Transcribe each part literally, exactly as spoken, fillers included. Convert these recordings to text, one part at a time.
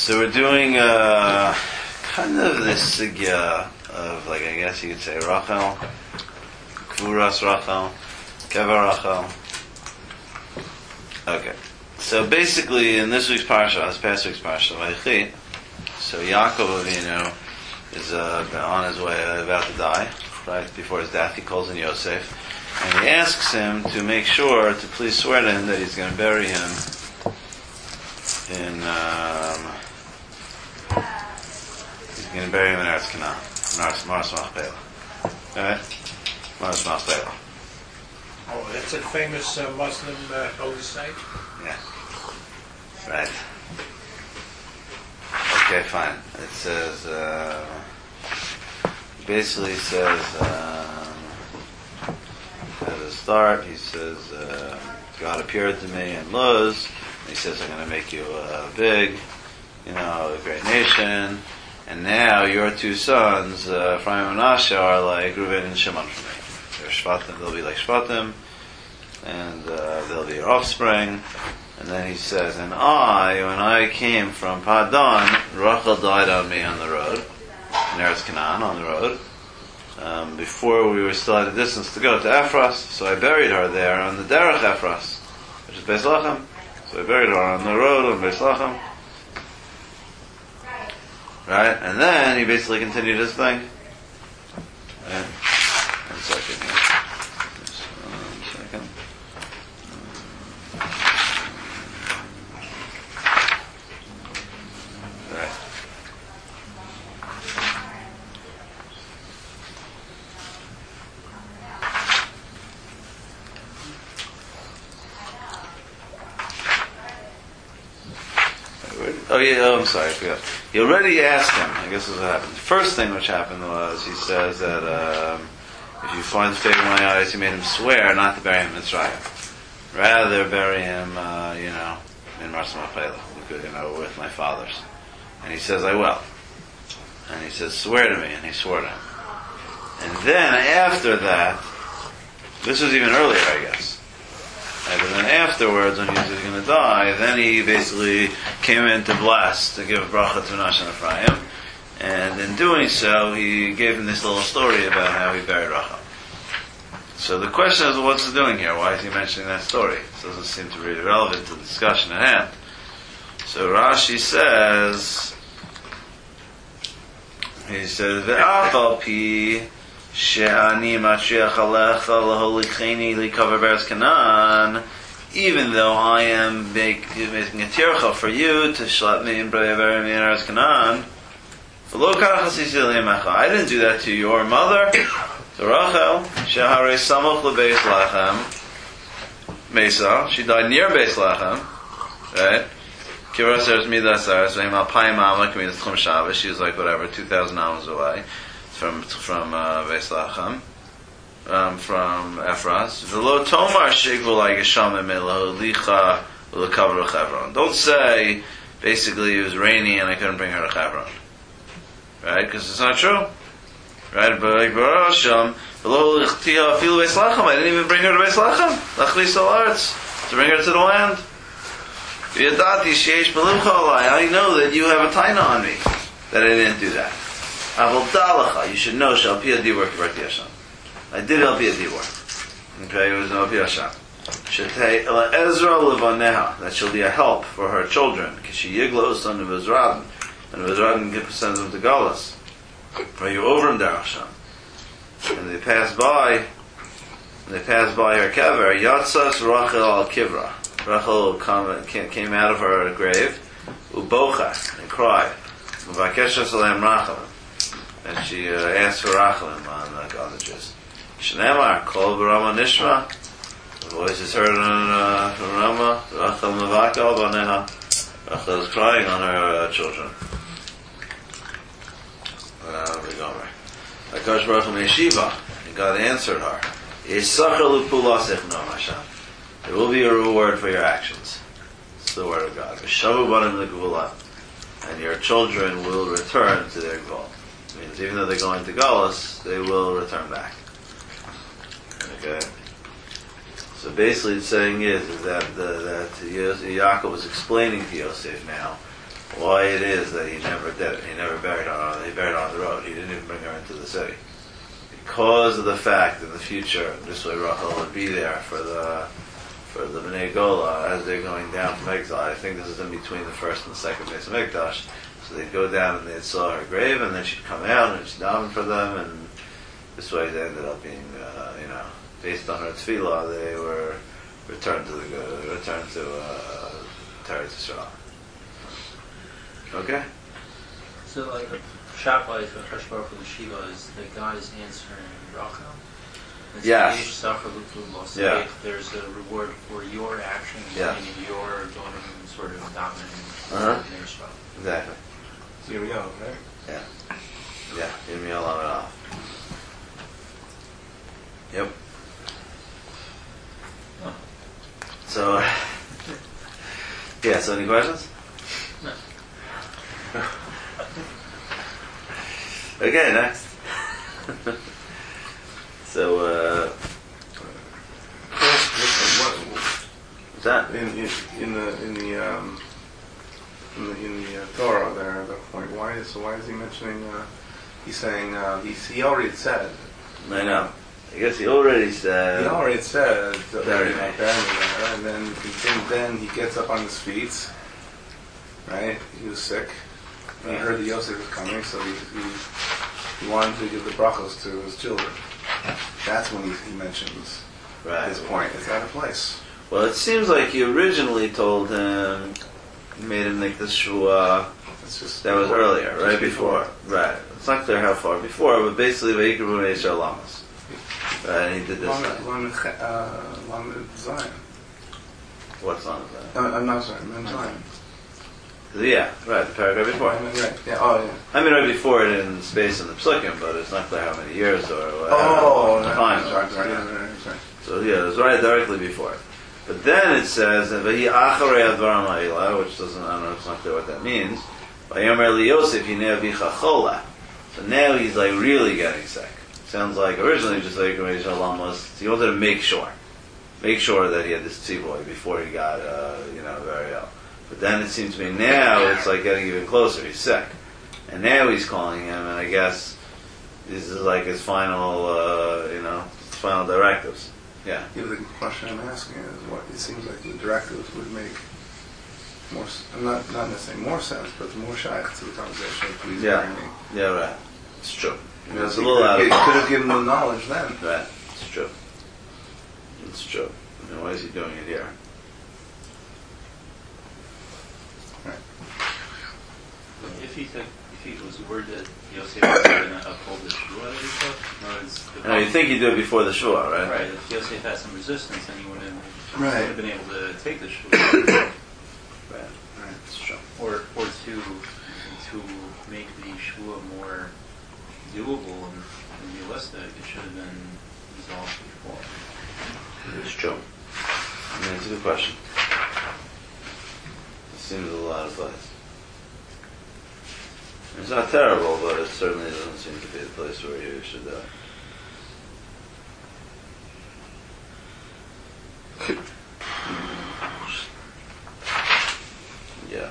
So we're doing uh, kind of this sugya of, like, I guess you could say Rachel, Kvuras Rachel, Kever Rachel. Okay. So basically, in this week's parsha, this past week's parsha, Vayechi, so Yaakov Avinu is uh, on his way, uh, about to die, right before his death. He calls in Yosef, and he asks him to make sure to please swear to him that he's going to bury him in. Um, he's going to bury him in Eretz Canaan, Mars Mars Machpelah. Right? Mars Machpelah. Oh, that's a famous uh, Muslim uh, holy site? Yeah. Right. Okay, fine. It says, uh, basically says, um, at the start, he says, uh, God appeared to me in Luz, and he says, I'm going to make you uh, big, you know, a great nation, and now your two sons, uh, Ephraim and Menashe, are like Reuven and Shimon for me. They're Shvatim, they'll be like Shvatim, and uh, they'll be your offspring. And then he says, and I, when I came from Padan, Rachel died on me on the road, in Eretz Canaan, on the road, um, before we were still at a distance to go to Ephras, so I buried her there on the Derech Ephras, which is Beis Lachem. So I buried her on the road on Beis Lachem. Right? And then he basically continued his thing. Right? One second here. Just one second. Right. Oh yeah, oh, I'm sorry, I forgot. He already asked him, I guess this is what happened. The first thing which happened was, he says that um, if you find favor in my eyes, he made him swear not to bury him in Mitzrayim. Rather bury him, uh, you know, in Mars Machpelah, you know, with my fathers. And he says, I will. And he says, swear to me, and he swore to him. And then after that, this was even earlier, I guess. And then afterwards, when he was going to die, then he basically came in to bless, to give a bracha to Menashe and Ephraim. And in doing so, he gave him this little story about how he buried Rachel. So the question is, what's he doing here? Why is he mentioning that story? It doesn't seem to be relevant to the discussion at hand. So Rashi says, he says, Ve'af al pi she'ani matriach alecha laholicheni likaver be'eretz Canaan, even though I am make, making a tircha for you to shlet me and bury me in Eretz Canaan, I didn't do that to your mother, to Rachel, she'harei samoch lebeis lachem, Mesa, she died near Beis Lachem, right? Kiras Eretz Midas Aretz, Ve'im Alpayim Amak, Midas Tchum Shabbos, she was like, whatever, two thousand hours away from from uh, Beis Lachem, um, from Ephras. V'lo tomar sheikvul like Yesham Emelo Licha L'Kavro Chevron. Don't say, basically, it was rainy and I couldn't bring her to Chevron. Right? Because it's not true. Right? But like, Baruch Hashem, V'lo Lichtia Afilu Beis Lachem, I didn't even bring her to Beis Lachem. Lachlis Al-Arts, to bring her to the land. V'yadati Sheyesh Melimcha Alai, I know that you have a taina on me, that I didn't do that. Aval Dalacha, you should know, Shal Pia Dibor Kivarti Hashem. I did Al Pia Dibor. Okay, it was Al Pia Hashem. Shetei Ela Ezra Levaneha, that shall be a help for her children. Kishi Yiglo, son of Ezradin. And Ezradin sends them to Galus. Are you over him there, Hashem? And they pass by, and they pass by her kever. Yatzas Rachel al Kivra. Rachel come, came out of her grave, ubocha, and cried. Muvakesha Salem Rachel. And she uh, asked for Rachel on the cottages. Shneimar, Kol Barama Nishma. The voice is heard on uh, from Rama. Rachel Muvaka Baneha. Rachel is crying on her uh, children. Uh, we go right. Akash Baruch Hu Meshiva, and God answered her, there will be a reward for your actions. It's the word of God. And your children will return to their goal. It means even though they're going to Galus, they will return back. Okay? So basically, the saying is, is that the, that Yaakov was explaining to Yosef now why it is that he never did it. He never buried her on, he buried her on the road. He didn't even bring her into the city. Because of the fact in the future, this way Rachel would be there for the for the Bnei Gola as they're going down from exile. I think this is in between the first and the second Beis Hamikdash. So they'd go down and they'd saw her grave, and then she'd come out and she'd daven for them, and this way they ended up being, uh, you know, based on her tefillah, they were returned to the uh, returned to uh, Teretz Yisrael. Okay. So, like, the shot wise with Fresh Bar for the Shiva is that God is answering Rachel. Yes. So Yeah. if there's a reward for your actions, Yeah. meaning your doing sort of dominating Uh-huh. Israel. Exactly. Yirmiyahu, right? Yeah. Yeah. Yirmiyahu on and off. Yep. Oh. So, yeah, so any questions? No. Okay, next. So, uh, what's that? In, in, in the in the um, in the, in the uh, Torah there, the point. Why is so? Why is he mentioning? Uh, he's saying uh, he he already said. I know. I guess he already said. He already said that Bury you know, me. bury me there, and then and then he gets up on his feet. Right, he was sick. He Right. heard that Yosef was coming, so he, he he wanted to give the brachos to his children. That's when he, he mentions Right. his point. It's out of place. Well, it seems like he originally told him, made him make the shua. It's just That was earlier, just right before. Right. It's not clear how far before, but basically, Vayikru Bnei Yisrael Lamas. Right, and he did this. Lamed- thing. Lamed Ch- uh, Lamed Zion. What's on that? Uh, I'm not sorry, Lamed Zion. Yeah, right, the paragraph before. Lamed, right. Yeah. Oh, yeah. I mean, right before it in space in the Psukim, but it's not clear how many years or what Oh, time. sorry, sorry, yeah, right, right, sorry. So yeah, it was right directly before it. But then it says, "V'hi acharei advarim ha'ila," which doesn't, I don't know, it's not clear what that means. V'yomer li Yosef hinei avicha chola. So now he's like really getting sick. Sounds like originally just like Shalom was, he wanted to make sure, make sure that he had this tzivoy before he got, uh, you know, very ill. But then it seems to me now it's like getting even closer. He's sick, and now he's calling him, and I guess this is like his final, uh, you know, his final directives. Yeah. Yeah, but the question I'm asking is what it seems like the directives would make more, s- not not necessarily more sense, but more shaykh to the conversation. Please Yeah. bury me. Yeah, right. It's true. I mean, it's a He little could- out of He could have given the knowledge then. Right. It's true. It's true. I mean, why is he doing it here? If he took, if he was word that Yosef was going to uphold the Shua that he took, no, it's the I know, you think you do it before the Shua, right? right. If Yosef had some resistance, then he wouldn't Right. would have been able to take the Shua, Right. Right. It's true. or or to to make the Shua more doable and, and realistic. It should have been resolved before. It's true. I mean, it's a good question. It seems a lot of place. It's not terrible, but it certainly doesn't seem to be the place where you should do it. Yeah.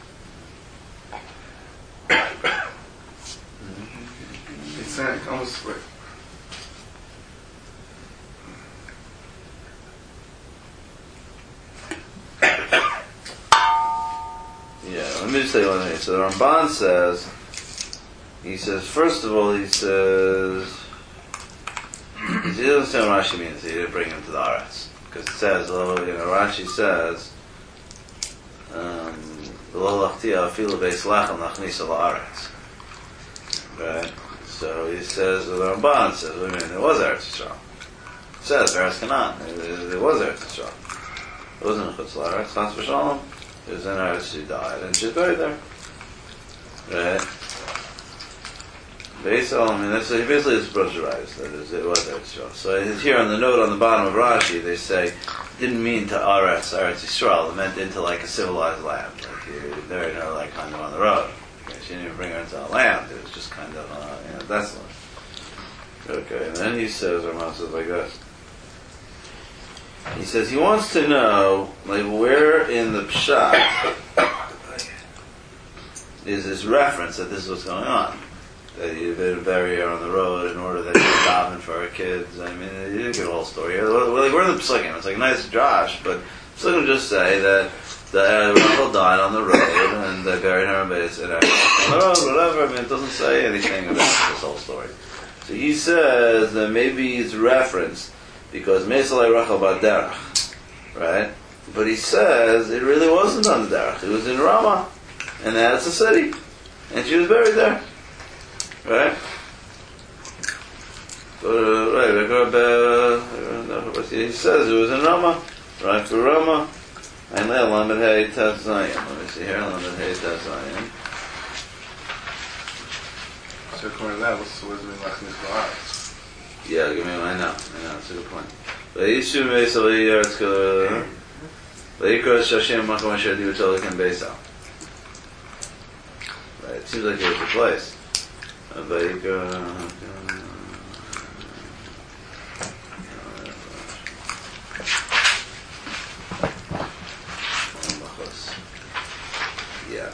It's uh, almost like Yeah, let me just say one thing. So the Ramban says, he says, first of all, he says, he doesn't say what Rashi means, he didn't bring him to the Aretz. Because it says, oh, you know, Rashi says, um, "V'lo lachtia afilu beis lachem nachnisa la'aretz." Right? So he says, the Ramban says, wait a minute, it was Eretz Yisrael. It says, Eretz Canaan, it, it was Eretz Yisrael. It wasn't Chutz La'aretz, Chas v'shalom. It was in Eretz, she died, and she's buried there. Right? Basically, I mean, that's, he basically is Brosh Rayis, that is, it was Eretz Yisrael. So it's here on the note on the bottom of Rashi, they say, didn't mean to Aretz, Eretz Yisrael, it meant into like a civilized land. Like you buried her like kind of on the road. Okay, she didn't even bring her into a land, it was just kind of, uh, you know, desolate. Okay, and then he says, Ramah says like this. He says he wants to know, like, where in the Pshat, is this reference that this is what's going on. That you bury her on the road in order that you're davening for her kids. I mean, you didn't get a whole story here. We're, we're in the Psukim. It's like a nice Josh, but Psukim just say that the Rachel died on the road and they buried her in base in on the road, whatever. I mean, it doesn't say anything about this whole story. So he says that maybe it's referenced because Mesalei Rachel Baderach, right? But he says it really wasn't on the derech. It was in Ramah, and that's a city, and she was buried there. Right? Uh, right, he says it was in Ramah, right for Ramah, and then Lamed Hey Taz Zayin. Let me see here, Lamed Hey Taz Zayin. So according to that, what's the wisdom in Lachnis Ba'aretz? Yeah, give me, I know, I know, that's a good point. But Yishu Meisel Yeretz Vayikra Shashem Makom Asher Divu Tolikim Beisal. Right, it seems like it was the place. Vayikra. Yeah.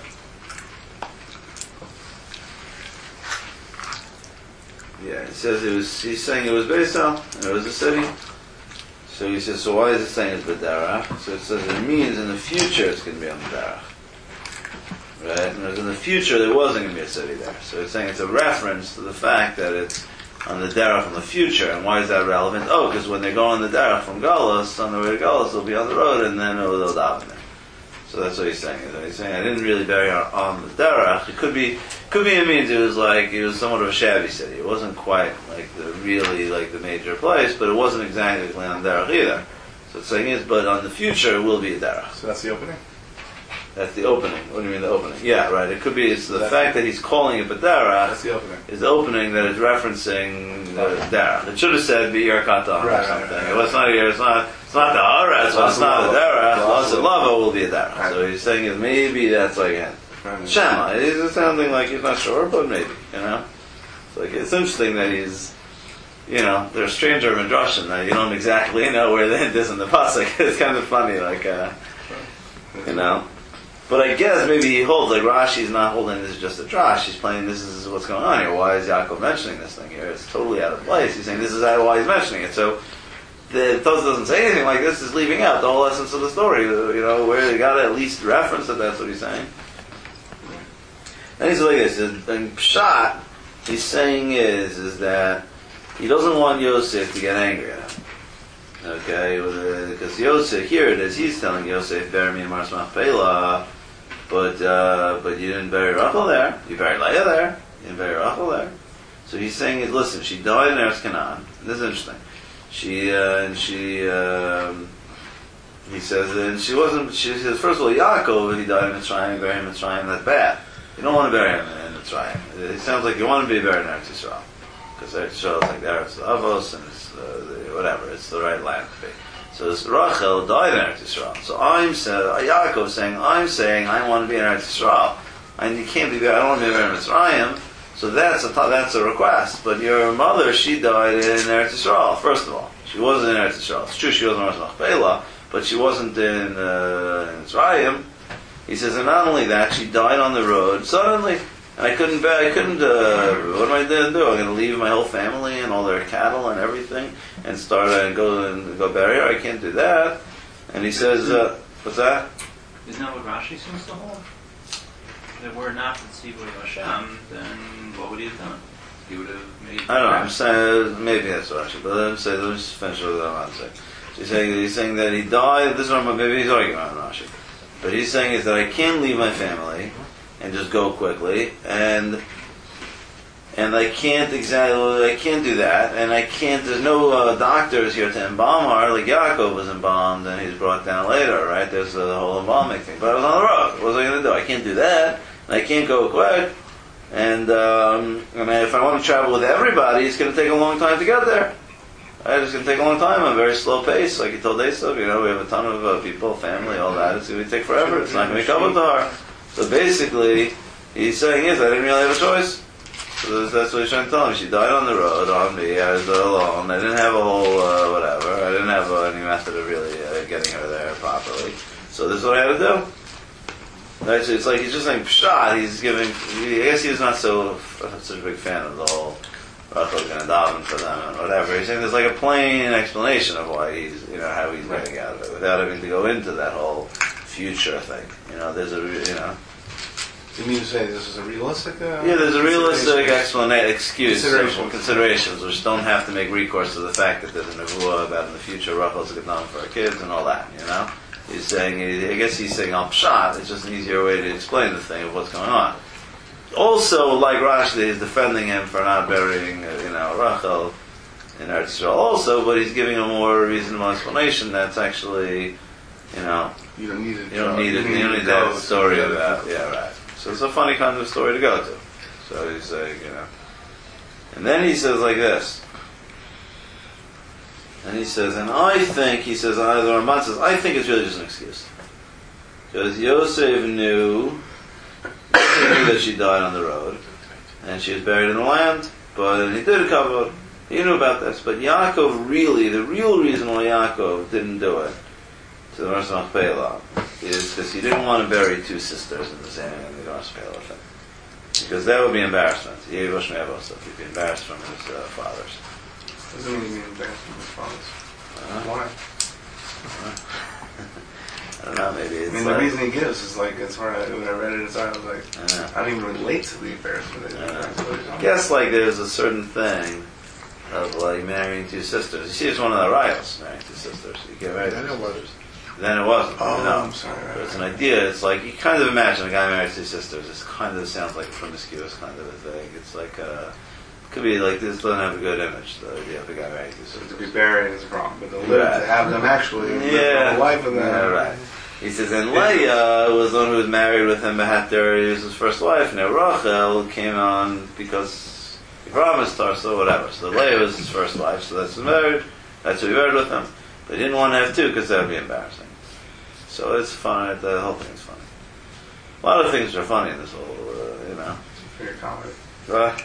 Yeah, it says it was, he's saying it was Beisal, and it was a city. So he says, so why is it saying it's B'derach? So it says it means in the future it's going to be on the Derach. Right? And in the future there wasn't going to be a city there. So it's saying it's a reference to the fact that it's on the Derach from the future. And why is that relevant? Oh, because when they go on the Derach from Galus, on the way to Galus, they'll be on the road and then they'll, they'll daven there. So that's what he's saying. He's saying I didn't really bury her on the Derach. It could be, could be it means it was like it was somewhat of a shabby city. It wasn't quite like the really like the major place, but it wasn't exactly on the Derach either. So it's saying is, but on the future it will be a Derach. So that's the opening? That's the opening. What do you mean the opening? Yeah, right. It could be it's the that's fact that he's calling it B'derach. That's the opening. Is the opening that is referencing the Derach. It should have said Be'er Katan right, or something. Right, right, well, it's not here. It's not. It's not the Hara. So it's not a Derach. Lots of lava will be a Derach. Right. So he's saying is maybe that's like him. Right. Shema. It's sounding like he's not sure, but maybe. You know. It's like it's interesting that he's. You know, they're a stranger of Midrashim that you don't exactly know where the hint is in the pasuk. It's kind of funny, like uh, you know. But I guess maybe he holds, like Rashi's not holding this is just a drash, he's playing this is what's going on here. Why is Yaakov mentioning this thing here? It's totally out of place. He's saying this is why he's mentioning it. So the Tosfos doesn't say anything like this, is leaving out the whole essence of the story. You know, where you got to at least reference that that's what he's saying. And he's like this, in Pshat, he's saying is, is that he doesn't want Yosef to get angry at him. Okay, because Yosef, here it is, he's telling Yosef, bury me in Mars Machpelah, but uh, but you didn't bury Rachel there, you buried Leah there, you didn't bury Rachel there. So he's saying, listen, she died in Eretz Canaan. This is interesting. She, uh, and she, um, he says, and she wasn't, she says, first of all, Yaakov, he died in Mitzrayim, bury him in Mitzrayim, that's bad. You don't want to bury him in Mitzrayim. It sounds like you want to be buried in Eretz Yisrael. Because Eretz Yisrael is like the Eretz Avos, and it's uh, the, whatever, it's the right land to be. So this Rachel died in Eretz Yisrael. So I'm saying, Yaakov saying, I'm saying, I want to be in Eretz Yisrael. And you can't be there, I don't want to be there in Mitzrayim. So that's a, that's a request. But your mother, she died in Eretz Yisrael, first of all. She wasn't in Eretz Yisrael. It's true she wasn't in Eretz Machpelah, but she wasn't in, uh, in Mitzrayim. He says, and not only that, she died on the road suddenly. And I couldn't, I couldn't, uh, what am I going to do? I'm going to leave my whole family and all their cattle and everything and start and go and go bury her? I can't do that. And he says, uh, what's that? Isn't that what Rashi seems to hold? That were not the Tzivui of Hashem, then what would he have done? He would have made... I don't know, I'm saying, maybe that's Rashi, but let me say, let me just finish with that one second. So he's saying, he's saying that he died, this is what maybe he's arguing on Rashi. But he's saying is that I can't leave my family and just go quickly, and and I can't exactly, I can't do that, and I can't, there's no uh, doctors here to embalm her, like Yaakov was embalmed, and he's brought down later, right? There's uh, the whole embalming thing. But I was on the road, what was I going to do? I can't do that, and I can't go quick, and, um, and if I want to travel with everybody, it's going to take a long time to get there. Right? It's going to take a long time, a very slow pace, like you told Esav, you know, we have a ton of uh, people, family, all that, it's going to take forever, it's not going to come with her. So basically, he's saying is, I didn't really have a choice. So that's, that's what he's trying to tell him. She died on the road, on me, I was alone, I didn't have a whole, uh, whatever, I didn't have uh, any method of really uh, getting her there properly. So this is what I had to do. Right, so it's like he's just saying pshat. He's giving. I guess he was not so such a big fan of the whole Rachel's going to daven for them and whatever. He's saying there's like a plain explanation of why he's, you know, how he's getting out of it without having to go into that whole future thing. You know, there's a, you know. You mean to say this is a realistic? Uh, Yeah, there's a realistic explanation, excuse, Considerations. considerations, which don't have to make recourse to the fact that there's a nevuah about in the future Rachel's going to daven for her kids and all that. You know. He's saying, I guess he's saying al pshat, it's just an easier way to explain the thing of what's going on. Also, like Rashi, he's defending him for not burying, uh, you know, Rachel in Eretz Yisrael also, but he's giving a more reasonable explanation that's actually, you know, You don't need it. you don't need it, you don't need that story about, yeah, right. So it's a funny kind of story to go to. So he's saying, you know. And then he says like this. And he says, and I think, he says, I, the Ramban says, I think it's really just an excuse. Because Yosef knew, Yosef knew that she died on the road, and she was buried in the land, but he did cover, he knew about this, but Yaakov really, the real reason why Yaakov didn't do it, to the Rosh Machpelah, is because he didn't want to bury two sisters in the same, in the Rosh Machpelah thing. Because that would be embarrassment. He'd be embarrassed from his uh, fathers. Doesn't mean you embarrassed from his fathers. Uh, Why? I don't know, maybe it's I mean, like, the reason he gives is like, it's hard. When I read it inside, I was like, uh, I don't even relate to the embarrassment. uh, I guess like there's a certain thing of like marrying two sisters. You see, it's one of the riots, marrying two sisters. You get married to two sisters. Then it wasn't. Oh, no. I'm sorry. But it's an idea. It's like you kind of imagine a guy marries two sisters. It kind of sounds like a promiscuous kind of a thing. It's like uh, could be like this doesn't have a good image. The idea of a guy marrying two So to sisters. be buried is wrong, but to live, Right. to have them actually live Yeah. a life of them. Yeah, right. He says, and Leah was the one who was married with him. Behatter, he was his first wife. Now Rachel came on because he promised her, so whatever. So Leah was his first wife, so that's who married. That's who he married with him. But he didn't want to have two because that would be embarrassing. So it's fun. The whole thing is funny. A lot of things are funny in this whole, uh, you know. Fair comedy. Right?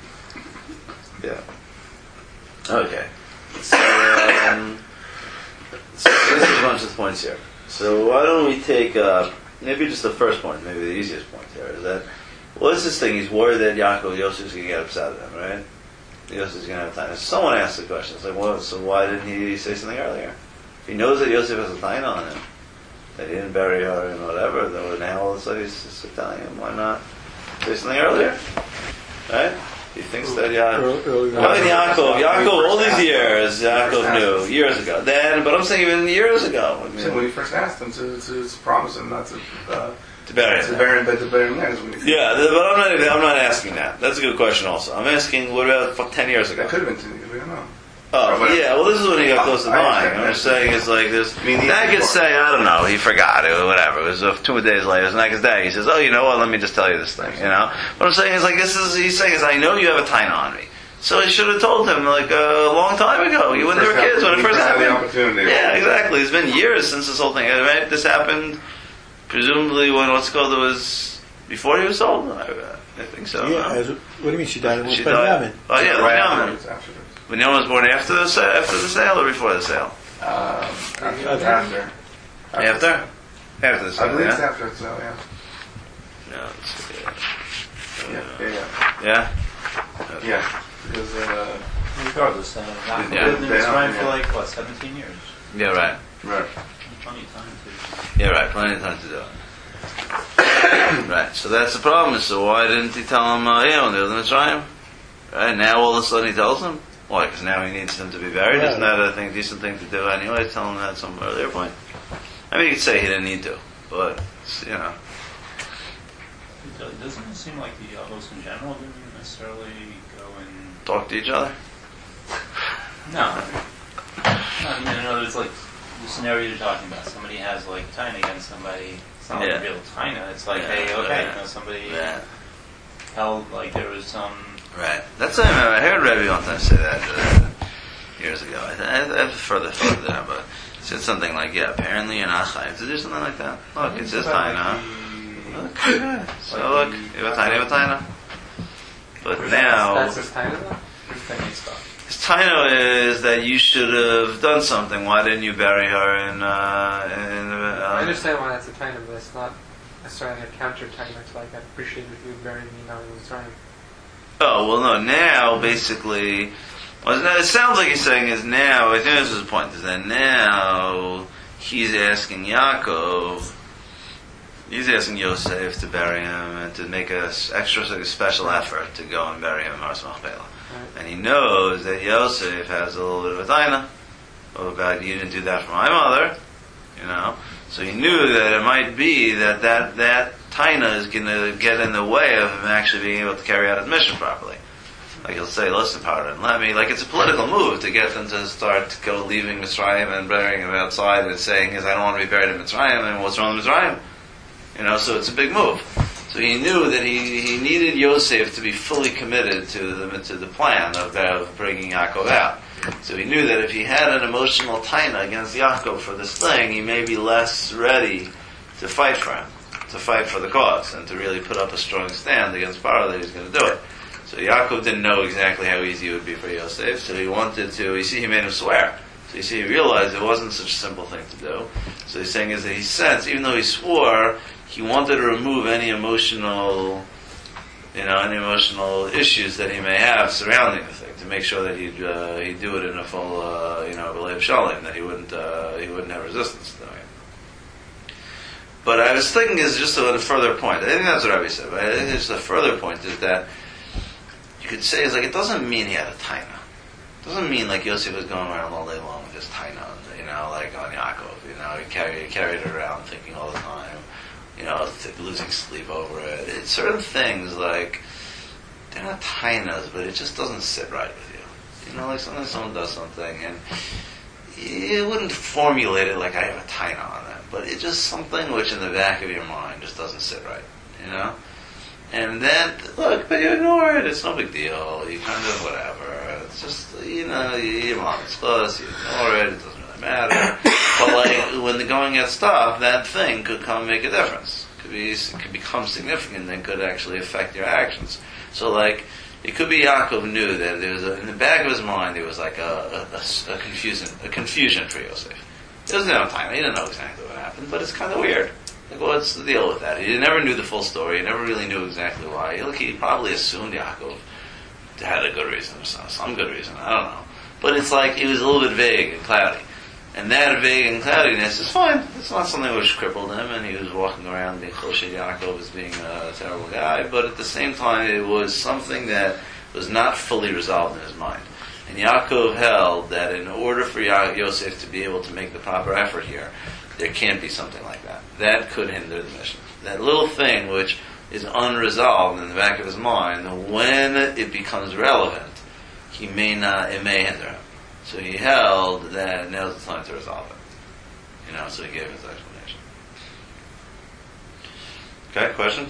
Yeah. Okay. So, um, so this is a bunch of points here. So why don't we take uh, maybe just the first point, maybe the easiest point here, is that, well, it's this thing, he's worried that Yaakov, Yosef's going to get upset at him, right? Yosef's going to have time. Someone asked the question, it's like, well, so why didn't he say something earlier? If he knows that Yosef has a taina on him, that he didn't bury her and whatever, then now all of a sudden he's just telling him, why not say something earlier? Right? He thinks that Yaakov, I mean, Yaakov, Yaakov, all these years, Yaakov knew, years ago. Then, but I'm saying even years ago. I mean, So when he first asked him to, to, to promise him not to uh, to bury to him. bury him, but to bury him there is when he Yeah, th- but I'm not. I'm not asking that. That's a good question. Also, I'm asking what about f- ten years ago? That could have been two. We don't know. Oh, yeah. Well, this is when he got close to I dying. understand. I'm just saying it's like this. I mean, the- I could say I don't know. He forgot it or whatever. It was uh, two days later. It was the next day. He says, "Oh, you know what? Let me just tell you this thing." You know. What I'm saying is like this is. He's saying is I know you have a taina on me. So he should have told him like a long time ago. You when they were First kids when it he first had the happened. opportunity. Yeah, exactly. It's been years since this whole thing. Right? This happened presumably when what's called it was before he was sold. I, I think so. Yeah, no? as, what do you mean she died? She She died. Oh yeah, Right Binyamin. afterwards, afterwards. Binyamin was born after the sa- after the sale or before the sale? Um, after. After. After. After. After the I sale. believe it's Yeah. after, so yeah. No, it's, Yeah, uh, yeah, yeah. yeah. Yeah, because, uh, Regardless, uh, Yaakov Yeah. lived in Yeah. Mitzrayim for Yeah. like, what, seventeen years? Yeah, right. right. Plenty of time to... Yeah, right. Plenty of time to do it. Right. So that's the problem. So why didn't he tell him? Uh, yeah, when they was in Mitzrayim. Right now, all of a sudden he tells him. Why? Because now he needs him to be buried. Yeah. Isn't that a thing, decent thing to do anyway? Tell him that at some earlier point. I mean, you could say he didn't need to, but you know. It doesn't seem like the Avos in general didn't necessarily go and... Talk to each other. No. No, I mean, in other words, like, the scenario you're talking about, somebody has, like, Taina against somebody, it's not Yeah. like a real Taina, it's like, Yeah, hey, okay, yeah. you know, somebody Yeah. held, like, there was some... Right. That's what I remember. I heard Rebbe one time say that uh, years ago. I, I, I've further thought there, but he said something like, yeah, apparently you're not chayiv to do something like that. Look, it's his taina. Look, yeah. So look, you have a taina, you have a taina. But now, That's his taina though? His taina stuff. his taina is that you should have done something. Why didn't you bury her in, uh, in, uh, I understand why that's a taina, but it's not necessarily a counter technique, like I appreciate if you bury me now in Mitzrayim. Oh, well no, now basically, well, no, it sounds like he's saying is now, I think this is his point, is that now he's asking Yaakov, he's asking Yosef to bury him and to make a s- extra like, a special effort to go and bury him in Mars Machpelah. Right. And he knows that Yosef has a little bit of a taina. Oh God, you didn't do that for my mother, you know. So he knew that it might be that that, that taina is going to get in the way of him actually being able to carry out his mission properly. Like he'll say, listen, pardon, let me, like it's a political move to get them to start to go leaving Mitzrayim and burying him outside and saying, is I don't want to be buried in Mitzrayim, and what's wrong with Mitzrayim? You know, so it's a big move. So he knew that he, he needed Yosef to be fully committed to the, to the plan of, of bringing Yaakov out. So he knew that if he had an emotional taina against Yaakov for this thing, he may be less ready to fight for him, to fight for the cause, and to really put up a strong stand against Paro that he was going to do it. So Yaakov didn't know exactly how easy it would be for Yosef, so he wanted to, you see, he made him swear. So you see, he realized it wasn't such a simple thing to do. So he's saying is that he sensed, even though he swore, he wanted to remove any emotional, you know, any emotional issues that he may have surrounding the thing, to make sure that he'd uh, he'd do it in a full, uh, you know, B'leiv Shalom, that he wouldn't uh, he wouldn't have resistance to doing it. But I was thinking is just a, a further point. I think that's what Rabbi said. But I think just a further point is that you could say is like it doesn't mean he had a taina. It doesn't mean like Yosef was going around all day long with his taina, you know, like on Yaakov. You know, he carried he carried it around thinking all the time. You know, losing sleep over it. It's certain things like they're not tainas, but it just doesn't sit right with you. You know, like sometimes someone does something and you wouldn't formulate it like I have a taina on that, but it's just something which in the back of your mind just doesn't sit right. You know, and then look, but you ignore it. It's no big deal. You kind of whatever. It's just you know, your mom's close. You ignore it. It doesn't really matter. But like when the going gets tough, that thing could come make a difference. Could be, it could become significant and could actually affect your actions. So like, it could be Yaakov knew that there was a, in the back of his mind there was like a, a, a, a confusion, a confusion for Yosef. It was no time. He didn't know exactly what happened, but it's kind of weird. Like, what's the deal with that? He never knew the full story. He never really knew exactly why. Look, he probably assumed Yaakov had a good reason or some, some good reason. I don't know. But it's like it was a little bit vague and cloudy. And that vague and cloudiness is fine. It's not something which crippled him, and he was walking around being Choshed Yaakov as being a terrible guy, but at the same time it was something that was not fully resolved in his mind. And Yaakov held that in order for Ya- Yosef to be able to make the proper effort here, there can't be something like that. That could hinder the mission. That little thing which is unresolved in the back of his mind, when it becomes relevant, he may not, it may hinder him. So he held that now's the time to resolve it. You know, so he gave his explanation. Okay, question?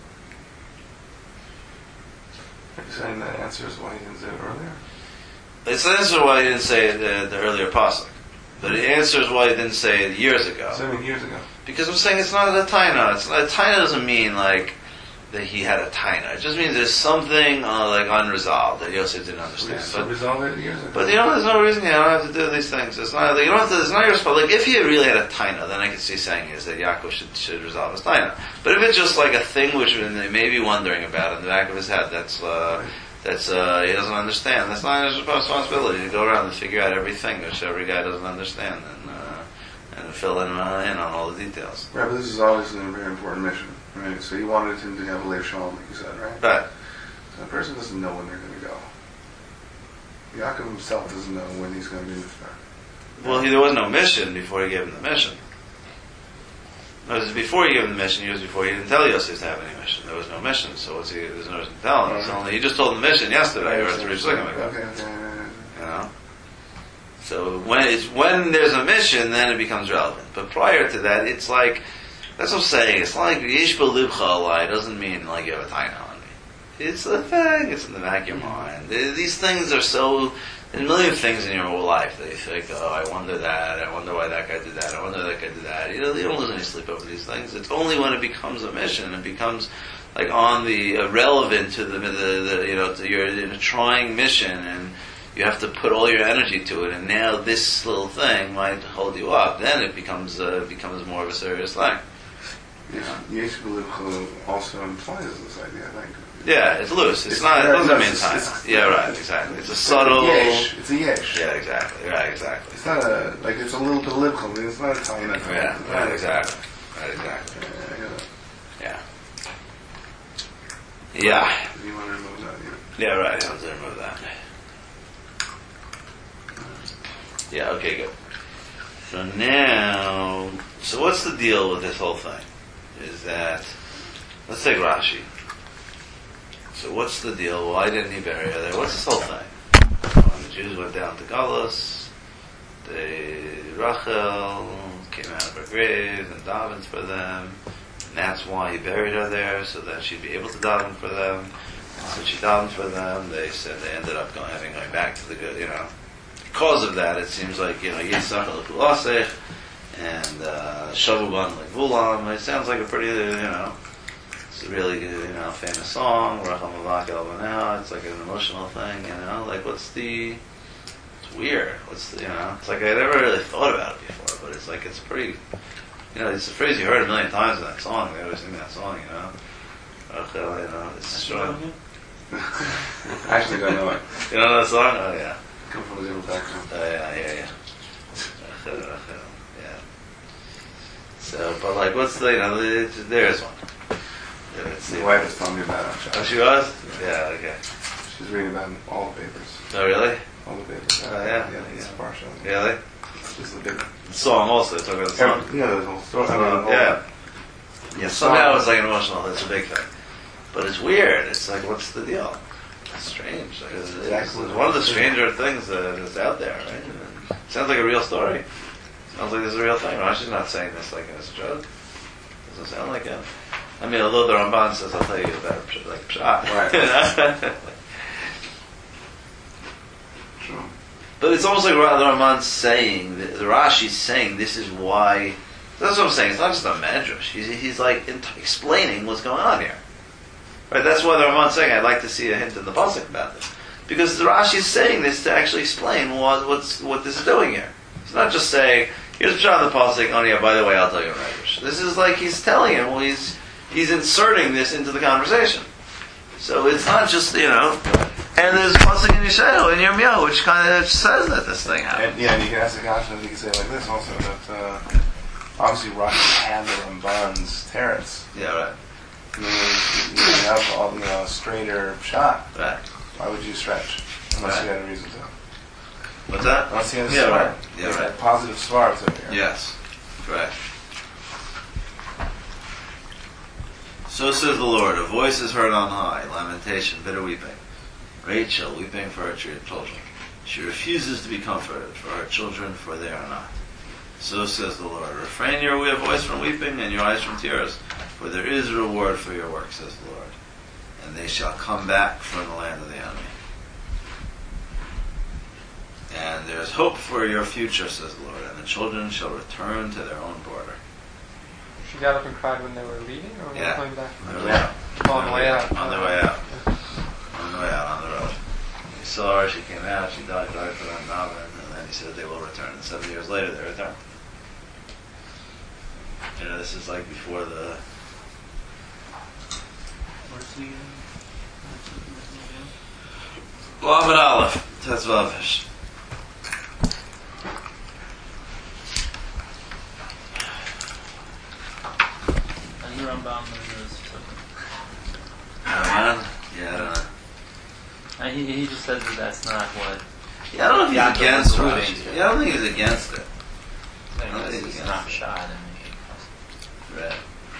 Are you saying that answers why he didn't say it earlier? It's the answer why he didn't say it the, the earlier pasuk. But it answers why he didn't say it years ago. Seven years ago. Because I'm saying it's not a taina. It's a taina doesn't mean like that he had a taina. It just means there's something uh, like unresolved that Yosef didn't understand. So But, resolved it years ago. but you know, there's no reason you don't have to do these things. It's not. Like, you don't have to. It's not your spot. Like if he really had a taina, then I could see saying is that Yaakov should should resolve his taina. But if it's just like a thing which they may be wondering about in the back of his head, that's uh, that's uh, he doesn't understand. That's not his responsibility to go around and figure out everything which every guy doesn't understand and uh, and fill in, uh, in on all the details. Right, but this is obviously a very important mission, right? So he wanted him to have a Lev Shalom, like you said, right? Right. So the person doesn't know when they're going to go. Yaakov himself doesn't know when he's going to be Mishpah. Well, he, there was no mission before he gave him the mission. No, it was before he gave him the mission, years before, he didn't tell Yosef to have any mission. There was no mission, so what's he, there's no reason to tell him. It's only, he just told him the mission yesterday, or three seconds ago. Okay, okay, okay. You know? So when it's, when there's a mission, then it becomes relevant. But prior to that, it's like, that's what I'm saying, it's like, Yesh B'Libcha Alai doesn't mean like you have a taina on me. It's a thing, it's in the back of your mind. These things are so, there's a million things in your whole life that you think, oh, I wonder that, I wonder why that guy did that, I wonder that guy did that. You know, you don't lose any sleep over these things. It's only when it becomes a mission, it becomes like on the, uh, relevant to the, the, the, you know, to you're in a trying mission and you have to put all your energy to it, and now this little thing might hold you up, then it becomes, uh, becomes more of a serious thing. Yesh B'Livcha also implies this idea, I think. Yeah, it's loose. It's, It's not. It very- doesn't no, mean it's- time. it's- Yeah, right. Exactly. It's a subtle. Yesh. It's a yesh. Yeah, exactly. Right, exactly. It's not a, like, it's a little bit livcha, but it's not a taina. Yeah, right, exactly. Right, exactly. Yeah, Yeah. Yeah. if you want to remove that, yeah. Yeah, right. I'll remove that. Yeah. Okay. Good. So now, so what's the deal with this whole thing? Is that let's take Rashi. So what's the deal? Why didn't he bury her there? What's this whole thing? When the Jews went down to Galus, they Rachel came out of her grave and davened for them, and that's why he buried her there, so that she'd be able to daven for them. And so she davened for them. They said they ended up going, having going back to the good, you know. Because of that, it seems like, you know, Yitzchak l'Kulasech and uh, Shavuban like Vulam. It sounds like a pretty, you know, it's a really good, you know, famous song. Rachel Mavak El Banah. It's like an emotional thing, you know. Like, what's the? It's weird. What's the, you know? It's like I never really thought about it before, but it's like it's pretty. You know, it's a phrase you heard a million times in that song. They always sing that song, you know. Rachel, you know, it's strong. I actually don't know it. You don't know that song? Oh yeah. Come from a different background. Oh yeah, yeah, yeah. Rachel, Rachel, yeah. So, but like, what's the, you know, the- there's one. Yeah, let's see. My wife was telling me about it. Oh, she was? Yeah, okay. She's reading about it in all the papers. Oh, really? All the papers. Oh, yeah? Yeah, it's Yeah. partial. Really? This is a big The song also, talking about the song. Every, yeah, there's a whole story. I mean, Uh, all- yeah. Yeah, The somehow song- it's like emotional, that's a big thing. But it's weird, it's like, what's the deal? It's strange. Like, it's, it's, Exactly. it's one of the stranger things that is out there, right? And it sounds like a real story. Sounds like this is a real thing. Rashi's not saying this like as a joke. Doesn't sound like it. I mean, although the Ramban says, I'll tell you about it, like pshat. Right. You know? Sure. But it's almost like the Ramban's saying, the, the Rashi's saying, this is why. That's what I'm saying. It's not just a medrash. He's, he's like in, explaining what's going on here. Right? That's why the Ramban's saying, I'd like to see a hint in the pasuk about this, because the Rashi's saying this to actually explain what what's what this is doing here. It's not just saying, here's a shot of the pasuk. Oh yeah, by the way, I'll tell you a medrash. This is like he's telling him. Well, he's he's inserting this into the conversation. So it's not just, you know. And there's a pasuk in Yeshayahu in Yirmiyahu which kind of says that this thing happened. And, yeah, and you can ask the question, you can say it like this also, that uh, obviously Rashi had the Ramban's teretz. Yeah, right. I mean, you, you have all, you know, straighter shot. Right. Why would you stretch? Unless Right. you had a reason to. What's that? Unless you had a Yeah, svar. right. Yeah, There's right. that positive svar to it here. Yes. Right. So says the Lord, a voice is heard on high, lamentation, bitter weeping. Rachel weeping for her children. She refuses to be comforted for her children, for they are not. So says the Lord, refrain your voice from weeping and your eyes from tears, for there is a reward for your work, says the Lord. And they shall come back from the land of the enemy. And there is hope for your future, says the Lord, and the children shall return to their own border. She got up and cried when they were leaving, or when Yeah. they were coming back? On their way out. Oh, on the way out. On their way out. On the way out, on the road. He saw her, she came out, she died, died for them, Navin, and then he said they will return. And seven years later, they returned. You know, this is like before the... Where's the? Lamed Aleph, Tetzvavish. I think Rambam is. Oh, man? Yeah, I don't know. Uh, he he just says that that's not what. Yeah, I don't know if he's Yaakov against was alluding Rashi. to. Yeah, I don't think he's against it. I don't guess think it's it's not against it. shot in the. Right.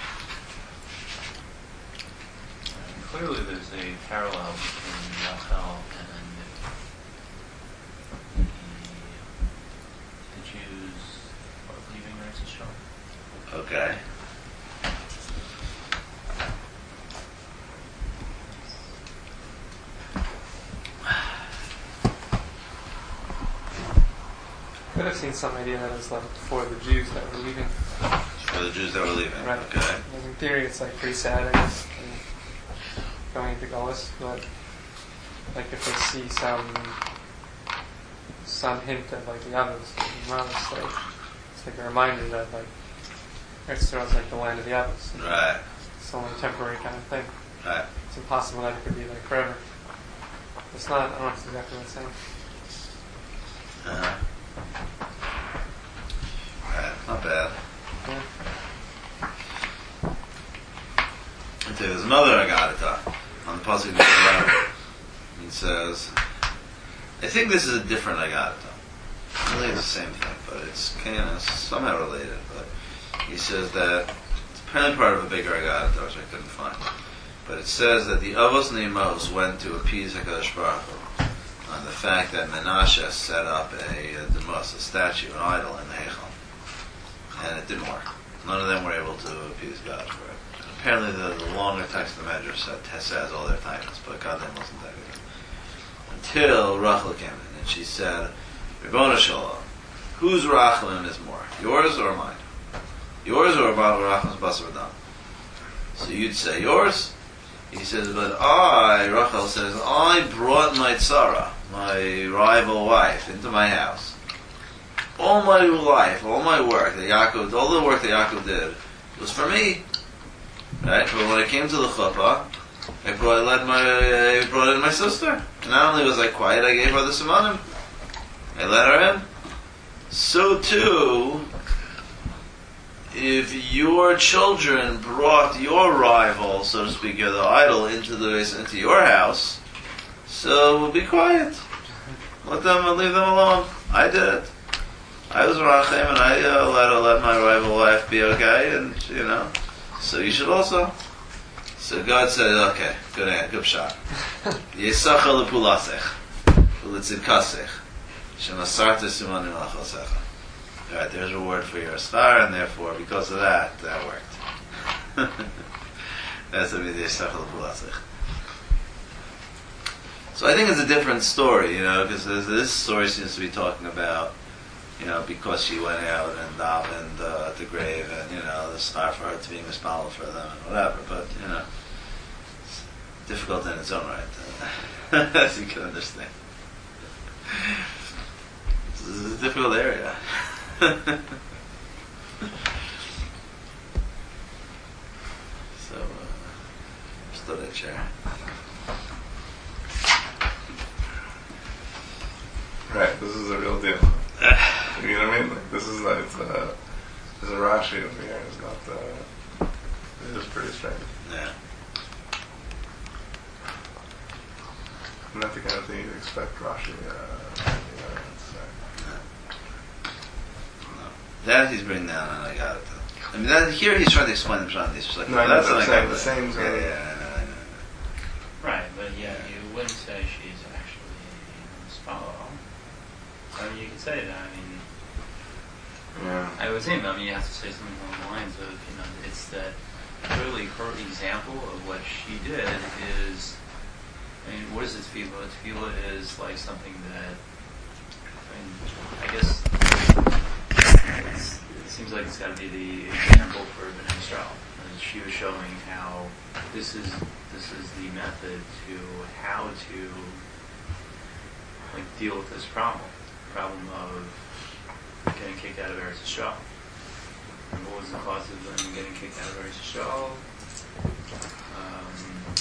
And clearly, there's a parallel between Rachel and the, the Jews leaving Eretz Yisrael. Okay. Could have seen some idea that it was like for the Jews that were leaving. For the Jews that were leaving. Right. Okay. And in theory, it's like pretty sad, I guess, and going into Gaulis, but like if they see some some hint of like the others, like it's like a reminder that like Eretz Yisrael is like the land of the Avos. Right. It's only a temporary kind of thing. Right. It's impossible that it could be like forever. It's not, I don't know if it's exactly what it's saying. Uh-huh. Right. Not bad. Yeah. Okay, there's another Agadata on the Pasuk Yisrael. He says, I think this is a different Agadata. I think it's the same thing, but it's kind of somehow related. But he says that it's apparently part of a bigger Agadata, which I couldn't find. But it says that the Avos and the Emos went to appease HaKadosh Baruch Hu on the fact that Menashe set up a, a demos, a statue, an idol in the Heichal. And it didn't work. None of them were able to appease God for it. Apparently the, the longer text of the Medrash says all their titles, but God then wasn't that good. Until Rachel came in, and she said, Ribono Shalom, whose Rachel is more, yours or mine? Yours or Rachel's Basar Adam? So you'd say yours. He says, but I, Rachel says, I brought my tzara, my rival wife, into my house. All my life, all my work that Yaakov, all the work that Yaakov did was for me. Right? But when I came to the chuppah, I brought, I led my, I brought in my sister. And not only was I quiet, I gave her the simanim. I let her in. So too, if your children brought your rival, so to speak, or the idol, into the into your house, so be quiet. Let them, leave them alone. I did it. I was rachem, and I uh, let let my rival wife be okay, and you know, so you should also. So God said, okay, good, good shot. Yisachar lepulasech, ulitzidkasech, shemasarta simanim lachosecha. All right, there's a word for your star, and therefore, because of that, that worked. That's what it is. So I think it's a different story, you know, because this story seems to be talking about, you know, because she went out and davened uh, at the grave, and you know, the star for her to be misspelled for them, and whatever. But you know, it's difficult in its own right, as you can understand. This is a difficult area. so, uh, stood a chair. Right, this is a real deal. You know what I mean? Like, this is like, it's a, there's a Rashi over here. It's not, uh, it is pretty strange. Yeah. Not the kind of thing you'd expect Rashi, uh, you know, it's, uh, That he's bringing down, and I got it. I mean, that, here he's trying to explain the Pshat. He's just like, no, well, I know, that's but what I'm I saying got. the same Yeah, sort of- yeah, I know, I know. Right, but yeah, you wouldn't say she's actually Spalo. I mean, you could say that. I mean, yeah. I would think, I mean, you have to say something along the lines of, you know, it's that clearly her example of what she did is, I mean, what is it, tefillah? Tefillah is like something that, I mean, I guess, it's, it seems like it's got to be the example for Bnei Yisrael. And she was showing how this is this is the method to how to like deal with this problem, problem of getting kicked out of Eretz Yisrael. And what was the cause of them getting kicked out of Eretz Yisrael? Um,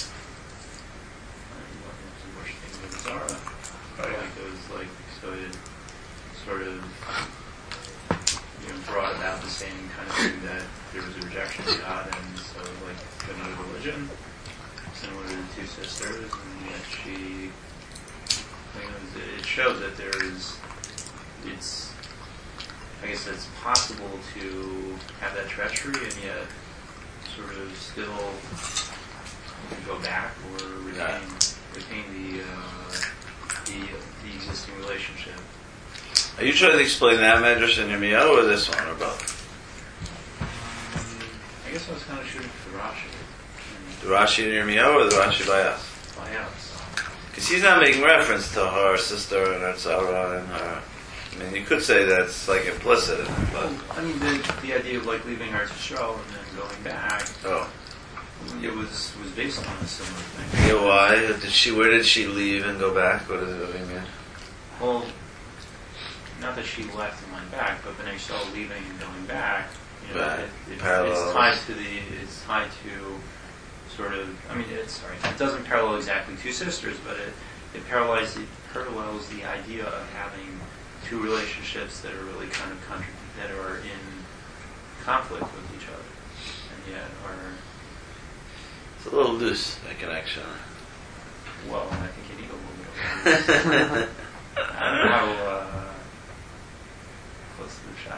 what was the worshiping of the Zara? Right? Like it was like so it sort of you know brought about the same kind of thing that there was a rejection of God, and so like another religion, similar to the two sisters, and yet she. I mean, it shows that there is, it's, I guess it's possible to have that treachery and yet sort of still go back or retain, Yeah. retain the, uh, the, the existing relationship. Are you trying to explain that Medrash in Yirmiyahu or this one, or both? Um, I guess I was kind of shooting for Rashi. The Rashi in Yirmiyahu or the Rashi by us? By us. Because he's not making reference to her sister and her tzara and her. I mean, you could say that's like implicit in it, but. I mean, the, the idea of like leaving Eretz Yisrael and then going back, Oh. it was was based on a similar thing. Yeah, why? Did she, where did she leave and go back? What does it really mean? Well, not that she left and went back, but Bnei Yisrael leaving and going back You know, Right. it, it, Parallels. it's tied to the. It's tied to sort of. I mean, it's sorry. It doesn't parallel exactly two sisters, but it it parallels it parallels the idea of having two relationships that are really kind of contra- that are in conflict with each other, and yet are It's a little loose, that connection. well. I think you need a little bit of. I don't know how uh, close to the shot.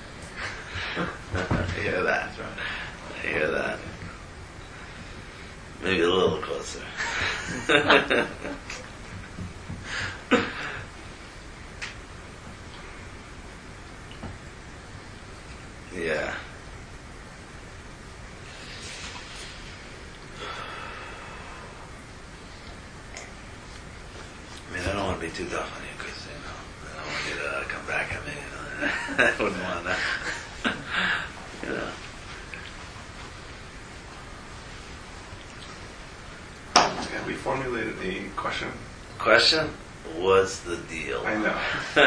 I hear that. I hear that. Maybe a little closer. Yeah. I mean, I don't want to be too tough on you because, you know, I don't want you to uh, come back at me. You know? I wouldn't want that. You know. Yeah, we formulated a question. Question? What's the deal? I know.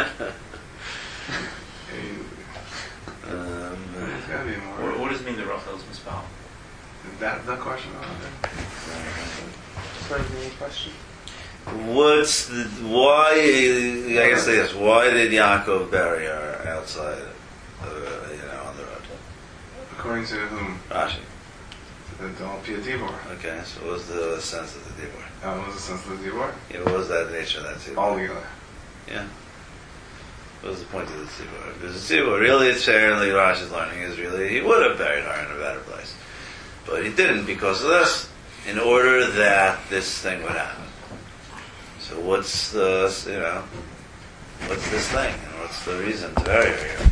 Hey, um, there's got to be What, more. what does it mean that Rachel's misspelled? Is that the question on there? Sorry, any question? what's the why? I guess this. Why did Yaakov bury her outside, of, uh, you know, on the road? According to whom? Rashi. The Dal Pia Dibor. Okay, so what was the sense of the Dibor? Uh, what was the sense of the Dibor? Yeah, what was that nature of that Dibor? All together. Yeah. What was the point of the Tzibur? Because the Tzibur, really, it's fairly Rashi's learning is really, he would have buried her in a better place. But he didn't because of this, in order that this thing would happen. So what's the, you know, what's this thing? And what's the reason to bury her here?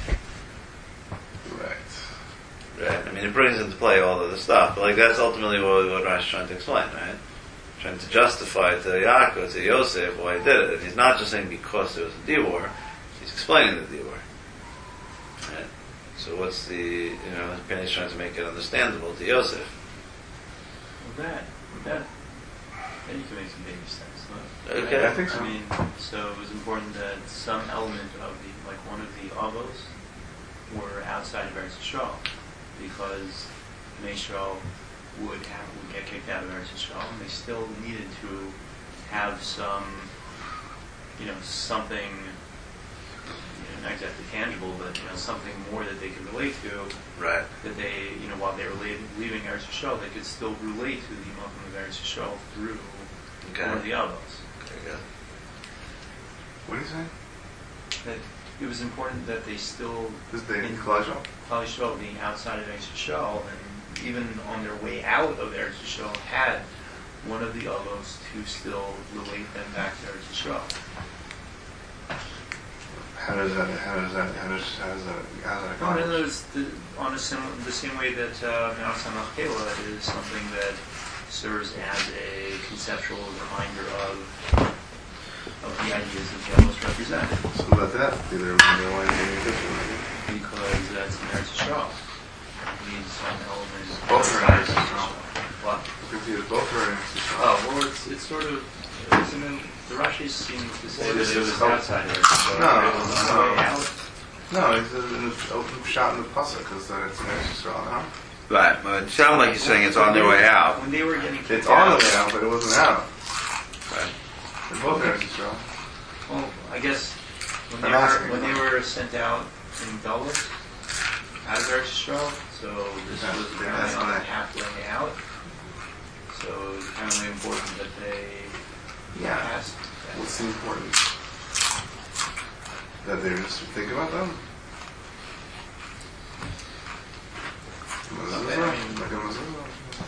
Right. Right? I mean, it brings into play all of the stuff. But like, that's ultimately what, what Rashi's trying to explain, right? Trying to justify to Yaakov, to Yosef, why he did it. And he's not just saying because there was a Dibor. He's explaining the Dibur. Right? So what's the, you know, Penny's trying to make it understandable to Yosef. Well, that, that, then you can make some baby steps. Look. Okay. I think so. I mean, so it was important that some element of the, like one of the avos, were outside of Eretz Yisrael, because Yisrael would have would get kicked out of Eretz Yisrael, and they still needed to have some, you know, something. You know, not exactly tangible, but you know, something more that they could relate to. Right. That they, you know, while they were leaving, leaving Eretz Yisrael, they could still relate to the Malkum of Eretz Yisrael through Okay. one of the Avos. Very good. What are you saying? That it was important that they still, This is the in Klal Klal Yisrael being outside of Eretz Yisrael, and even on their way out of Eretz Yisrael, had one of the Avos to still relate them back to Eretz Yisrael. How does that? How does that? How does how does that? How does that No, no, accomplish? no, it's the, on a sim, the same way that uh, Mount Samach Kela is something that serves as a conceptual reminder of of the ideas that the Avos represent, So let that be the underlying intention. Maybe. because that's in Eretz Yisrael. It needs some element. Both are in Eretz Yisrael. What? Confused. Both are in Yisrael. Oh, well, it's, it's sort of, it's in, the Rashi seems to say Well, that this it is was so- outside of Eretz Yisrael. No, It was on the way no. out. No, it's in the open shot in the pasuk because that it's in Eretz Yisrael. No, Right, but it sounds like he's saying it's on their way out. When they were getting kicked it's on out. the way out, but it wasn't out. Right. They're both Eretz Yisrael. Well, I guess when they, I'm were, asking. when they were sent out in Galus, out of Eretz Yisrael, so this Yeah, was yeah, apparently that's on the right. halfway out. So it was apparently important that they Yeah. passed that. What's the importance? That they just think about them? Okay, I mean- Like a mezuzah?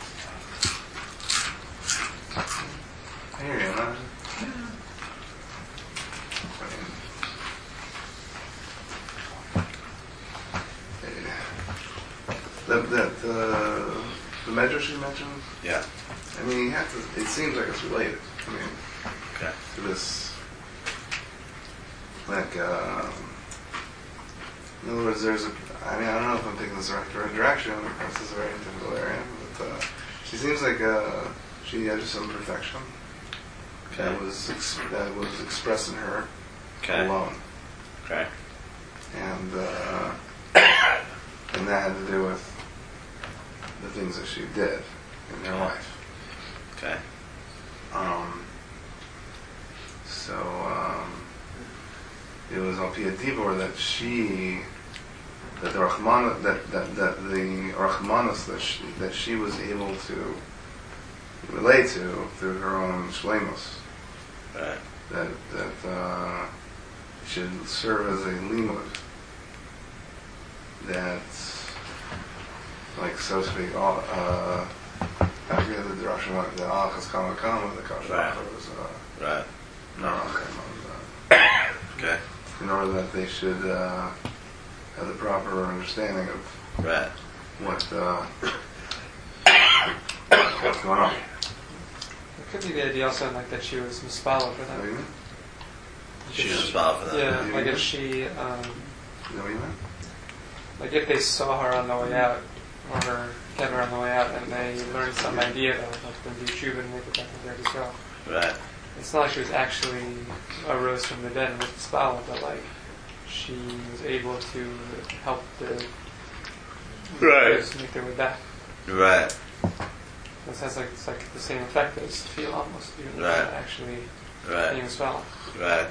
I hear you, man. That, that, uh, the medrash you mentioned, Yeah. I mean, you have to, it seems like it's related. I mean, Okay. to this, like, um, in other words, there's a, I mean, I don't know if I'm taking this the right right direction, this is a very difficult area, but uh, she seems like uh, she had some perfection that Okay. was ex- that was expressed in her Okay. alone. Okay. And uh, and that had to do with the things that she did in her life. Okay. Um, so um, it was al Pia Dibor that she, that the Rahman, that, that, that the Rahmanas that she, that she was able to relate to through her own shleimus. Right. That that uh, should serve as a limud. That, like so to speak, all. Uh, I forget the drasha the Alachas Kama Kama, the Kasha Right. was uh, Right. no, uh, Okay. in order that they should uh, have the proper understanding of Right. what uh, what's going on. It could be the idea also like that she was mispala for Know what you them. mean? She was responsible for that. Yeah, like if she, um, You know what you mean? like if they saw her on the way out, or her, get her on the way out, and they learned some idea that like them do tshuva and make it back to their Yisrael. Right. It's not like she was actually arose from the dead and was mispala, but like she was able to help the Right. Jews make their way back. Right. This has like it's like the same effect as feel almost, even though Right. it's actually Right. being mispala. Right.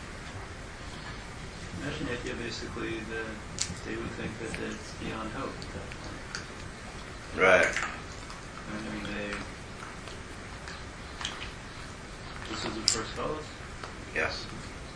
Imagine if you basically that they would think that it's beyond hope at that point. Right. I mean, they. This was the first fellows? Yes.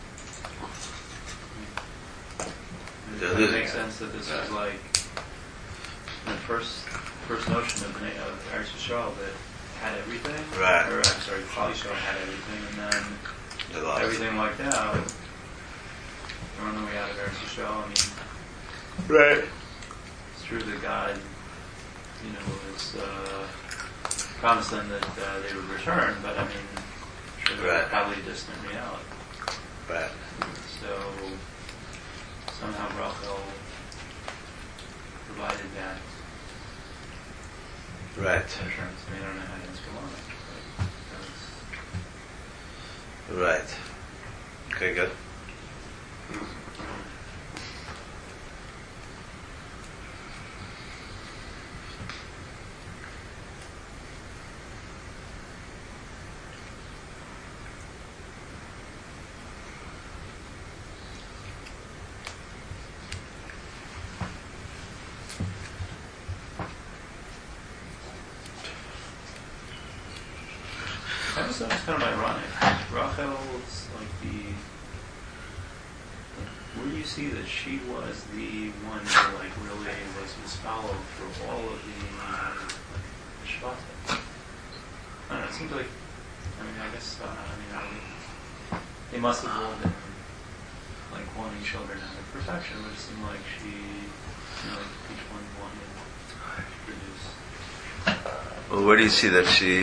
It They're doesn't losing make it. sense that this Yeah. was like the first first notion of, Na- of Eretz Yisrael that had everything. Right. Or, I'm sorry, Klal Yisrael had everything, and then They lost. everything wiped out. They're on the way out of Eretz Yisrael. I mean, Right. it's true that God, you know, was uh, promised them that uh, they would return, but I mean, sure that Right. was probably a distant reality. Right. So somehow Rachel provided that Right. assurance. I mean, I don't know how to go on it, but that was Right. Okay, good. I just thought it was kind of ironic. Rachel's like the. Where do you see that she was the one who like really was misfollowed for all of the like, Shvatim? I don't know. It seems like. I mean, I guess. Uh, I mean, I, they must have all been like wanting children out of perfection, but it seemed like she, you know, like each one wanted to produce. Well, where do you see that she?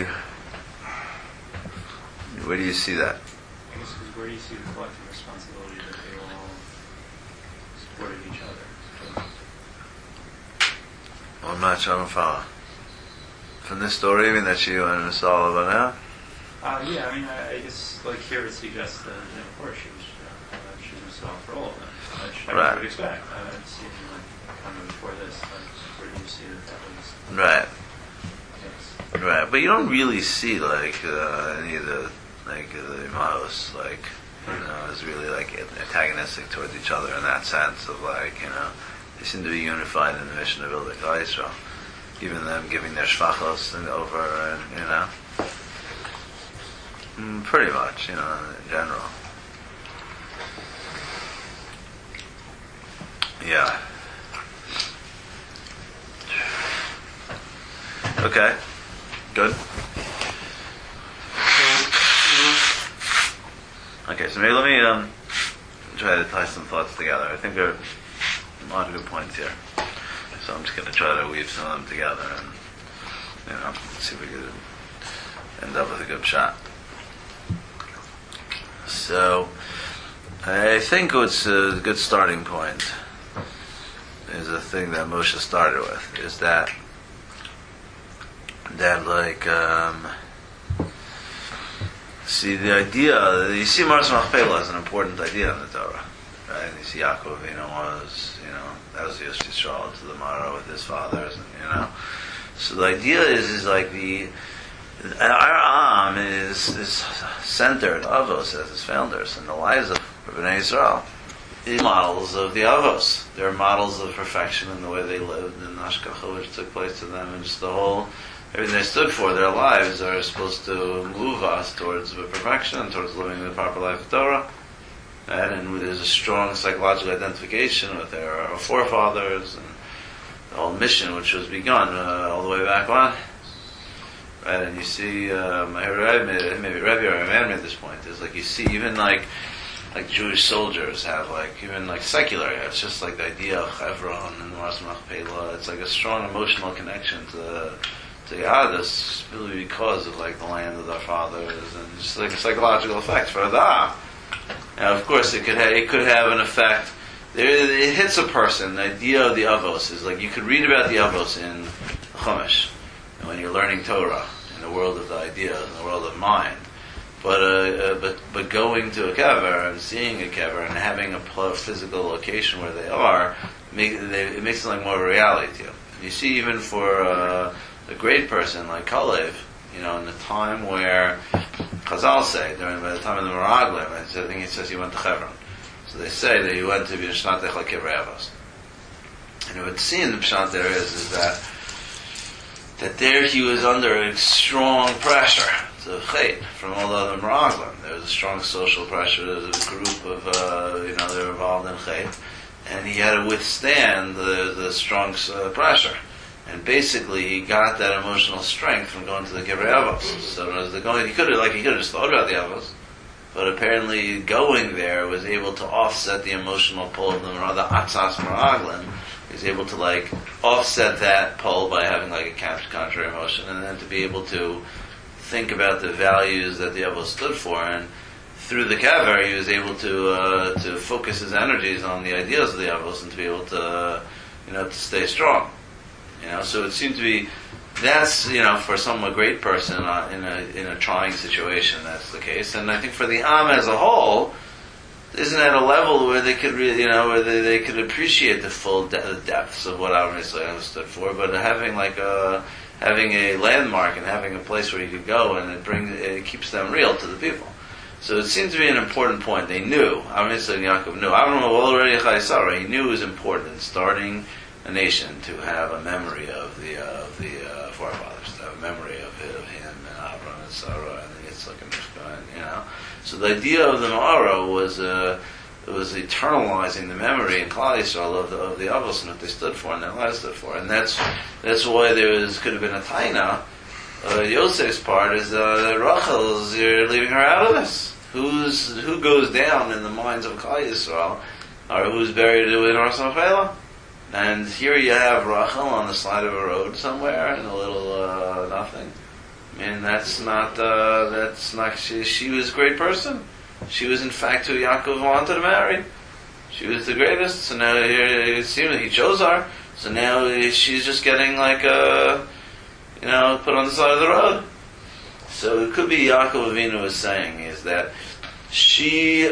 Where do you see that? I guess because where do you see the collective responsibility that they all supported each other? Well, I'm not sure I'm follow. From this story, I mean that she went and saw about now. Uh, yeah, I mean, I, I guess like here it suggests that, that of course she was uh, she was involved for all of them, which I Right. would expect. I haven't seen like kind of before this. Like, where do you see that that was Right. the case? Right. But you don't really see like uh, any of the like uh, the Imanos like you know is really like antagonistic towards each other in that sense of like you know they seem to be unified in the mission of building Klal Yisrael. Even them giving their shvachos and over and you know. Mm, pretty much, you know, in general. Yeah. Okay. Good. Okay, so maybe let me um, try to tie some thoughts together. I think there are a lot of good points here. So I'm just going to try to weave some of them together and, you know, see if we can end up with a good shot. So, I think what's a good starting point is the thing that Moshe started with, is that, that like, um, see the idea, you see Mars Machpelah is an important idea in the Torah. right? You see Yaakov Avinu was, you know, that was the Yisrael to the Mara with his fathers, and, you know. So the idea is, is like the, our Am is, is centered, Avos as its founders, and the lives of Bnei Yisrael. These models of the Avos. They're models of perfection in the way they lived, and Hashgacha which took place to them, and just the whole, everything they stood for, their lives are supposed to move us towards perfection, towards living the proper life of Torah. Right? And there's a strong psychological identification with their our forefathers and the whole mission which was begun uh, all the way back on. Right? And you see, um, I heard Rebbe, maybe Rebbe or Rebbe made this point, is like you see even like like Jewish soldiers have like, even like secular, it's just like the idea of Hebron and the Mars Machpelah, it's like a strong emotional connection to to Yadus, really because of like the land of our fathers, and just like a psychological effect for Adah. Now, of course, it could ha- it could have an effect. There, it hits a person. The idea of the Avos is like you could read about the Avos in Chumash, and when you're learning Torah in the world of the idea, in the world of mind. But uh, uh, but but going to a kever and seeing a kever and having a pl- physical location where they are, make, they, it makes it like more of a reality to you. You see, even for uh, a great person like Kalev, you know, in the time where Chazal say, during by the time of the Meraglim, I think it says he went to Hebron. So they say that he went to B'Shnatech like Avos. And what we see in the Pshat there is, is that that there he was under a strong pressure to chait from all the other Meraglim. There was a strong social pressure. There was a group of, uh, you know, they were involved in chait. And he had to withstand the, the strong uh, pressure. And basically, he got that emotional strength from going to the Kivrei Avos. So as the going, he could have, like, he could have just thought about the Avos, but apparently going there was able to offset the emotional pull of the the Atzas Meraglim. He was able to like offset that pull by having like a contrary emotion, and then to be able to think about the values that the Avos stood for, and through the Kever, he was able to uh, to focus his energies on the ideas of the Avos and to be able to, uh, you know, to stay strong. You know, so it seemed to be, that's, you know, for some a great person uh, in a in a trying situation, that's the case. And I think for the Am as a whole, isn't at a level where they could really, you know, where they, they could appreciate the full de- the depths of what Am Yisrael stood for, but having like a having a landmark and having a place where you could go, and it brings it keeps them real to the people. So it seems to be an important point. They knew, Am Yisrael and Yaakov knew. Avram already Chayesara, he knew it was important starting a nation to have a memory of the uh, of the uh, forefathers, to have a memory of, of him and Abraham and Sarah and the Yitzchak and Rivka, and, you know. So the idea of the Ma'ara was uh, was eternalizing the memory in Klal Yisrael of the of the Avos and what they stood for and their lives stood for, and that's that's why there was could have been a taina. Uh, Yosef's part is uh, Rachel's, you're leaving her out of this. Who's who goes down in the minds of Klal Yisrael, or who's buried in Har Machpelah? And here you have Rachel on the side of a road somewhere in a little uh, nothing. I mean, that's not, uh, that's not, she, she was a great person. She was in fact who Yaakov wanted to marry. She was the greatest, so now here it seems that he chose her, so now she's just getting like, uh, you know, put on the side of the road. So it could be Yaakov Avinu was saying is that she,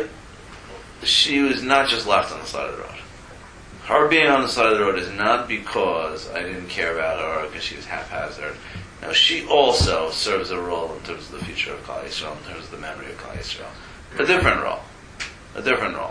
she was not just left on the side of the road. Her being on the side of the road is not because I didn't care about her or because she was haphazard. No, she also serves a role in terms of the future of Klal Yisrael, in terms of the memory of Klal Yisrael. A different role. A different role.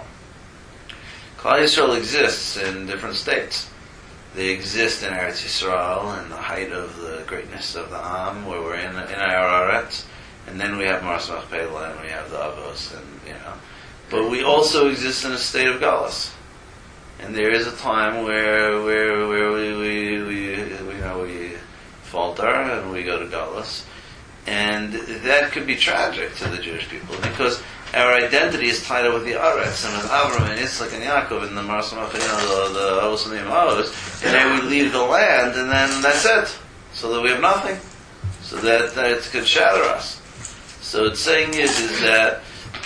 Klal Yisrael exists in different states. They exist in Eretz Yisrael, in the height of the greatness of the Am, where we're in, in our Eretz, and then we have Mars Machpelah, and we have the Avos, and, you know. But we also exist in a state of Galus. And there is a time where where where we we, we, we you know we falter and we go to Galus, and that could be tragic to the Jewish people because our identity is tied up with the Aretz and with Avram and Yitzchak and Yaakov and the Mars Machpelah, you know, the the Avos and the Imavos, and then we leave the land and then that's it, so that we have nothing, so that, that it could shatter us. So it's saying is is that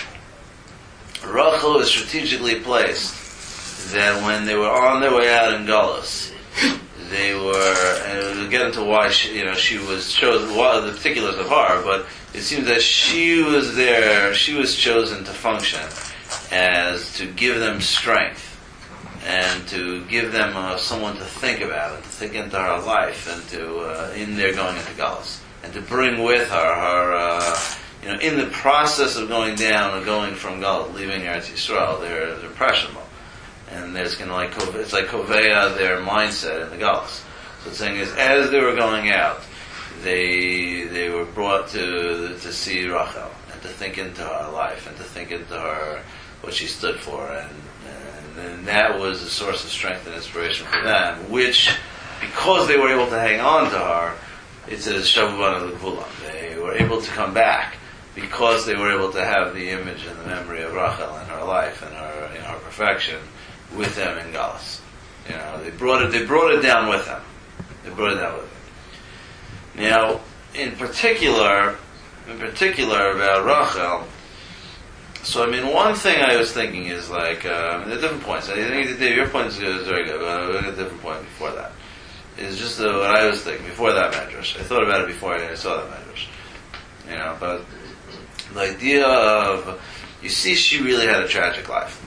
Rachel is strategically placed. That when they were on their way out in Galus, they were, and we'll get into why she, you know, she was chosen, what the particulars of her, but it seems that she was there, she was chosen to function as to give them strength and to give them uh, someone to think about and to think into her life and to uh, in there going into Galus and to bring with her her uh, you know in the process of going down and going from Galus, leaving Eretz Yisrael, they're, they're impressionable, and there's kind of like it's like Koveya their mindset in the Galus. So the thing is, as they were going out, they they were brought to to see Rachel and to think into her life and to think into her what she stood for, and and, and that was a source of strength and inspiration for them, which, because they were able to hang on to her, it says Shavuvan al-Gvulam. They were able to come back because they were able to have the image and the memory of Rachel in her life and her in her perfection with them in Galus. You know, they brought it. They brought it down with them. They brought it down with them. Now, in particular, in particular about Rachel. So, I mean, one thing I was thinking is like, uh, there are different points. I think Dave, your point is very good, but I'll get a different point before that. It's just uh, what I was thinking before that medrash. I thought about it before I saw that medrash. You know, but the idea of, you see, she really had a tragic life.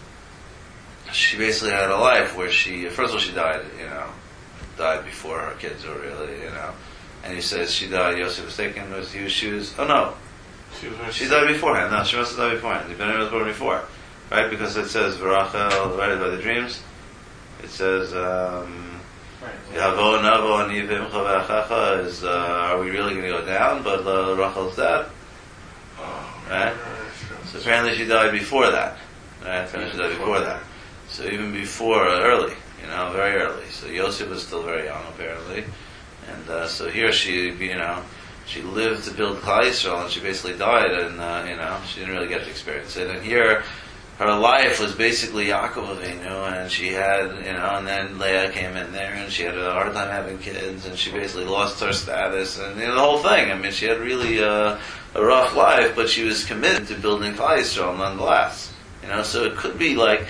She basically had a life where she, first of all, she died, you know, died before her kids were really, you know. And he says she died, Yosef was taken, was he was, she was, oh no. She, was she died beforehand. No, she must have died beforehand. The Ben was born before, right? Because it says V'rachel, right, by the dreams. It says, um, Yavo Navo Anivim Chavei is, uh, are we really going to go down? But uh, Rachel's dead, right? So apparently she died before that, right? Apparently she died before that. So even before, uh, early, you know, very early. So Yosef was still very young, apparently, and uh, so here she, you know. She lived to build Klal Yisrael, and she basically died, and uh, you know she didn't really get to experience it. And here, her life was basically Yaakov Avinu, and she had, you know, and then Leah came in there, and she had a hard time having kids, and she basically lost her status, and you know the whole thing. I mean, she had really a, a rough life, but she was committed to building Klal Yisrael nonetheless. You know, so it could be like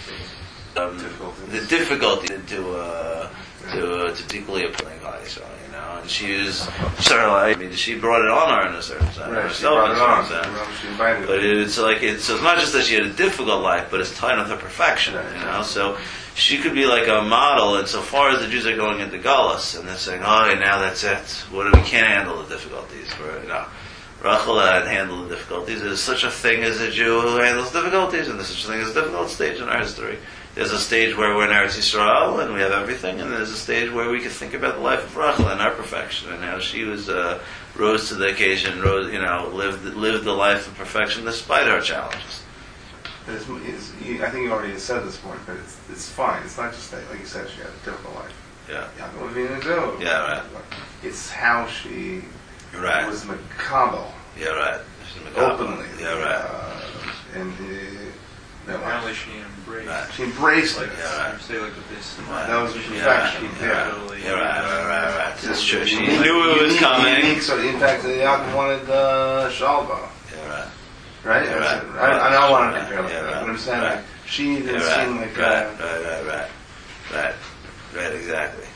um, the difficulty to uh, to uh, to deeply applying Klal Yisrael. And she was sort of like, I mean, she brought it on her in a certain sense. Right, she brought it on. She invited but it's like, it's, so it's not just that she had a difficult life, but it's tied with her perfection, you know. So she could be like a model, and so far as the Jews are going into Galus, and they're saying, oh, okay, now that's it. What we can't handle the difficulties. For, you know, Rachel had handled the difficulties. There's such a thing as a Jew who handles difficulties, and there's such a thing as a difficult stage in our history. There's a stage where we're in Eretz Yisrael and we have everything, and there's a stage where we can think about the life of Rachel and her perfection and how she was uh, rose to the occasion, rose, you know, lived lived the life of perfection despite her challenges. It's, it's, you, I think you already said this point, but it's it's fine. It's not just that, like you said, she had a difficult life. Yeah. Yaakov Avinu too. Yeah, right. It's how she right. was makabel. Yeah, right. Openly. Yeah, right. Uh, and uh, no, apparently she embraced. Right. She embraced like, it. Yeah, right. say like with this. Right. That was a perfection. Yeah, Yeah, right. Yeah, right, right, right, right. That's true. She Unique, knew it was unique, coming. Unique, so in fact, Yaakov wanted uh, Shalva. Yeah, right. Right? Yeah, right. I, I, I don't want to compare Yeah, like right. that, but I'm saying Right. like, she didn't Yeah, right. seem like right, uh, right, right, right, right, right, exactly.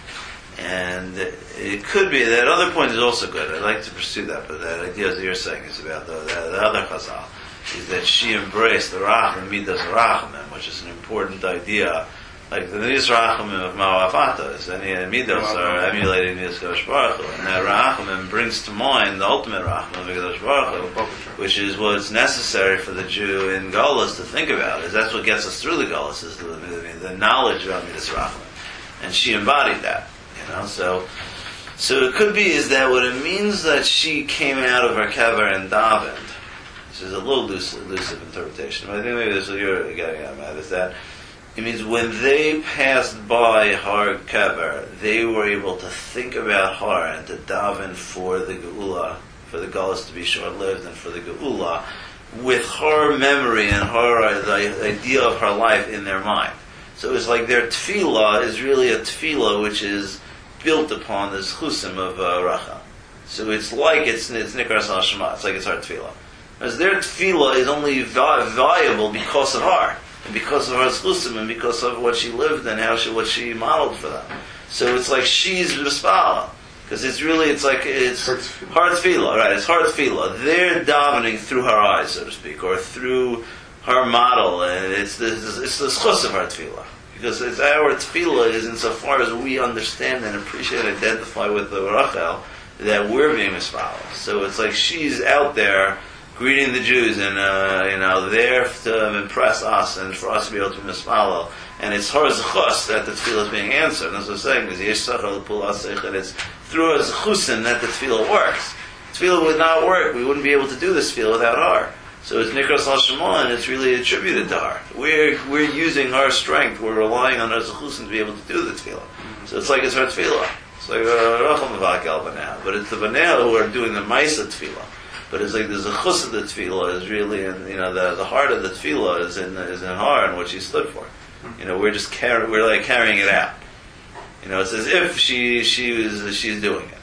And it could be that other point is also good. I'd like to pursue that, but that idea that you're saying is about the, the, the other chazal, is that she embraced the rachamim, midas rachamim, which is an important idea. Like the midas rachamim of Ma'avata, is any midas are emulating midas Kadosh Baruch Hu, and that rachamim brings to mind the ultimate rachamim of Kadosh Baruch Hu, which is what's necessary for the Jew in Golus to think about. Is that's what gets us through the Golus, is the, the, the knowledge about midas rachamim, and she embodied that. You know, so so it could be is that what it means that she came out of her kever and davened. This is a little loose, elusive interpretation, but I think maybe this is what you're getting at, Matt, is that it means when they passed by her kever, they were able to think about her and to daven for the geula, for the galus to be short-lived, and for the geula, with her memory and her the idea of her life in their mind. So it's like their tefillah is really a tefillah which is built upon the zchusim of uh, Rachel. So it's like it's it's Nikras al-Shema. It's like it's her tefillah. As their tefillah is only vi- viable because of her, and because of her zchusim, and because of what she lived and how she what she modeled for them. So it's like she's mispala, because it's really it's like it's her tefillah, right? It's her tefillah. They're davening through her eyes, so to speak, or through her model, and it's the it's the schus of our tefillah. Because it's our tefillah is insofar as we understand and appreciate and identify with the Rachel that we're being misfollowed. So it's like she's out there greeting the Jews and uh, you know there to impress us and for us to be able to misfollow. And it's her zechus that the tefillah is being answered. And as I was saying, is yesh sachar l'pul asich, and it's through her zechusin that the tefillah works. Tefillah would not work. We wouldn't be able to do this tefillah without her. So it's Nikras Al-Shema, and it's really attributed to her. We're, we're using her strength. We're relying on her zechusin to be able to do the tefillah. So it's like it's her tefillah. It's like Rachel Mavak El Banea. But it's the Banea who are doing the Maisa tefillah. But it's like the zechus of the tefillah is really, in, you know, the, the heart of the tefillah is in is in her and what she stood for. You know, we're just carry, we're like carrying it out. You know, it's as if she she was she's doing it.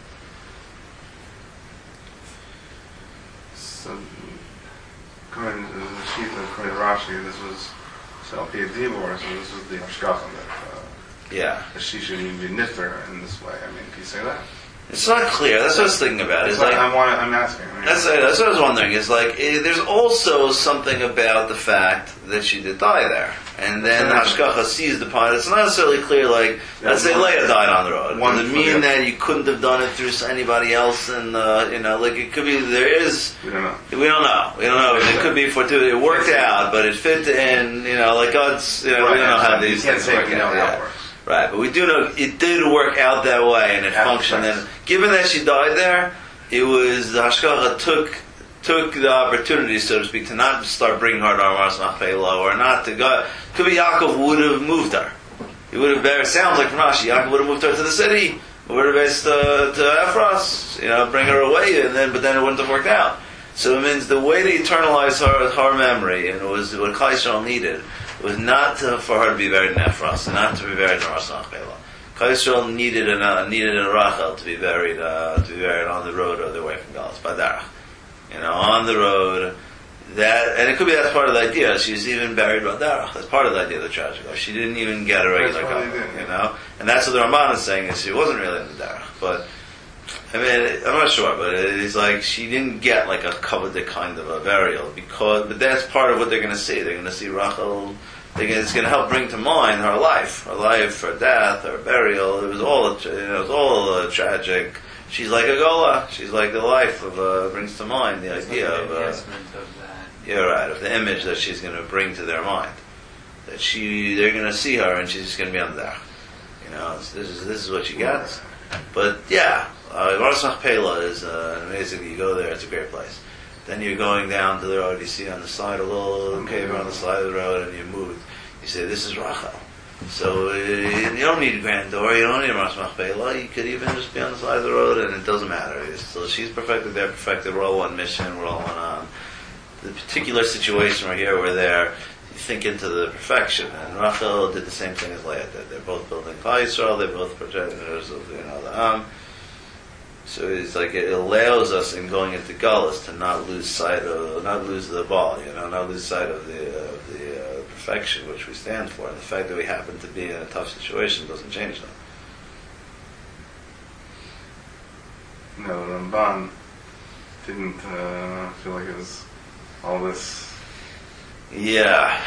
So, according to the sheet of according to Rashi, this was Shalpi Dibor, so this was the Hashkacha that, uh, Yeah. that she should even be nifter in this way. I mean, can you say that? It's not clear. That's what I was thinking about. It's That's like what I'm, wanting, I'm asking. I mean, that's that's what I was wondering. Is like eh, there's also something about the fact that she did die there, and then Hashkacha seized upon it. It's not necessarily clear. Like let's say Leah died on the road. One Does it for mean the- that you couldn't have done it through anybody else? And uh, you know, like it could be there is. we don't know. We don't know. We don't know. It could be fortuitous. It worked out, but it fit in. You know, like God's. You know, we don't know how these You can't things say work we know out. how Yeah. it works. Right, but we do know it did work out that way, and it After functioned. sex. And given that she died there, it was the Hashkacha took took the opportunity, so to speak, to not start bringing her to Armas Machpelah, or not to go. Could be Yaakov would have moved her. He would have buried. Sounds like from Rashi, Yaakov would have moved her to the city, would have based uh, to Ephros, you know, bring her away, and then but then it wouldn't have worked out. So it means the way to eternalize her her memory, and it was what Klal Yisrael needed, was not to, for her to be buried in Ephros, not to be buried in Armas Machpelah. Klal Yisrael needed an uh, needed a Rachel to be buried uh, to be buried on the road or the way from Galus Badarach, you know, on the road. That and it could be that's part of the idea. She's even buried Badarach. That's part of the idea of the tragedy. She didn't even get a regular That's what they cover, did. you know, and that's what the Ramban is saying is she wasn't really in the Darach. But I mean, I'm not sure, but it's like she didn't get like a coveted kind of a burial because. But that's part of what they're going to see. They're going to see Rachel. They're gonna, it's going to help bring to mind her life, her life, her death, her burial. It was all, you know, it was all uh, tragic. She's like a gola. She's like the life of. Uh, brings to mind the It's idea like of. the Uh, enhancement of that. you're right, of the image that she's going to bring to their mind. That she, they're going to see her, and she's just going to be on there. You know, it's, this is this is what she gets. But yeah, uh, Armas Machpelah is uh, amazing. You go there; it's a great place. Then you're going down to the road. You see on the side a little cave on the side of the road, and you move. You say, "This is Rachel." So uh, you don't need a grand door. You don't need a Armas Machpelah. You could even just be on the side of the road, and it doesn't matter. So she's perfected. They're perfected. We're all one mission. We're all one on. The particular situation right here, we're there. You think into the perfection, and Rachel did the same thing as Leah did. They're both building Klal Yisrael. They're both progenitors of you know the Am. So it's like it allows us in going into Gullus to not lose sight of, not lose the ball, you know, not lose sight of the uh, the uh, perfection which we stand for. And the fact that we happen to be in a tough situation doesn't change that. No, the Ramban didn't uh, feel like it was all this. Yeah.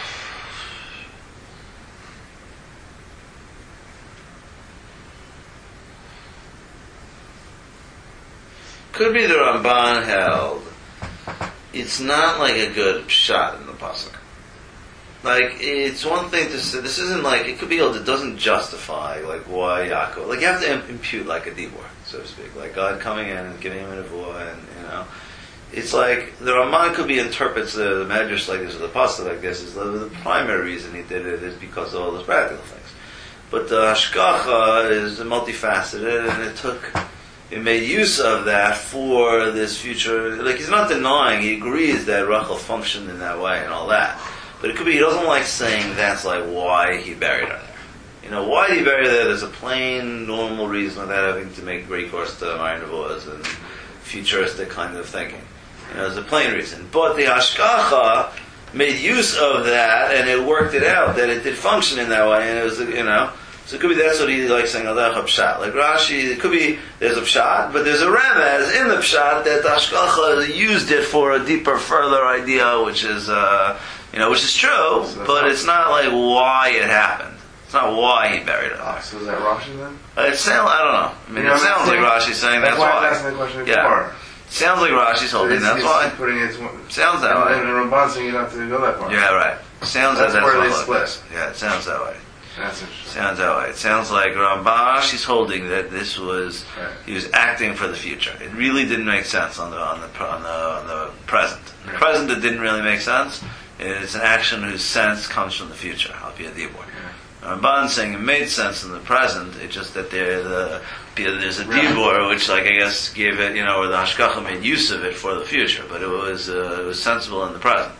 Could be the Ramban held. It's not like a good shot in the pasuk. Like it's one thing to say. This isn't like it could be held. It doesn't justify like why Yaakov. Like you have to impute like a dibur, so to speak. Like God coming in and giving him a nevuah, and you know, it's like the Ramban could be interprets the, the medrash like this or the pasuk like this. Is the, the primary reason he did it is because of all those practical things. But the hashkacha is multifaceted, and it took. He made use of that for this future. Like he's not denying, he agrees that Rachel functioned in that way and all that. But it could be he doesn't like saying that's like why he buried her there. You know, why did he bury her there? There's a plain, normal reason without having to make recourse to Mayan Nevuahs and futuristic kind of thinking. You know, there's a plain reason. But the Hashkacha made use of that and it worked it out that it did function in that way, and it was, you know. So it could be that's what he likes saying, Adach Pshat. Like Rashi, it could be there's a Pshat, but there's a remez in the Pshat that the Hashkacha used it for a deeper, further idea, which is, uh, You know, which is true, So but that's- it's not like why it happened. It's not why he buried it. Ah, so is that Rashi then? It sounds, I don't know. I mean, You know it what I'm sounds like saying? Rashi's saying That's that's, why I was why. asking the question Yeah. before. Sounds like Rashi's holding It's- that's it's why. Putting it, Sounds that and, way. and Ramban saying you don't have to go that far. Yeah, right. Sounds That's like that's where what they it split. is. Yeah, it sounds that way. That's interesting. Sounds that way. It sounds like Rambash is holding that this was Right. he was acting for the future. It really didn't make sense on the on the on the, on the present. The Right. present it didn't really make sense. It's an action whose sense comes from the future. Al Pi Dibur. Ramban saying it made sense in the present. It's just that there the there's a Right. dibur which, like I guess, gave it, you know, or the hashgacha made use of it for the future, but it was uh, it was sensible in the present.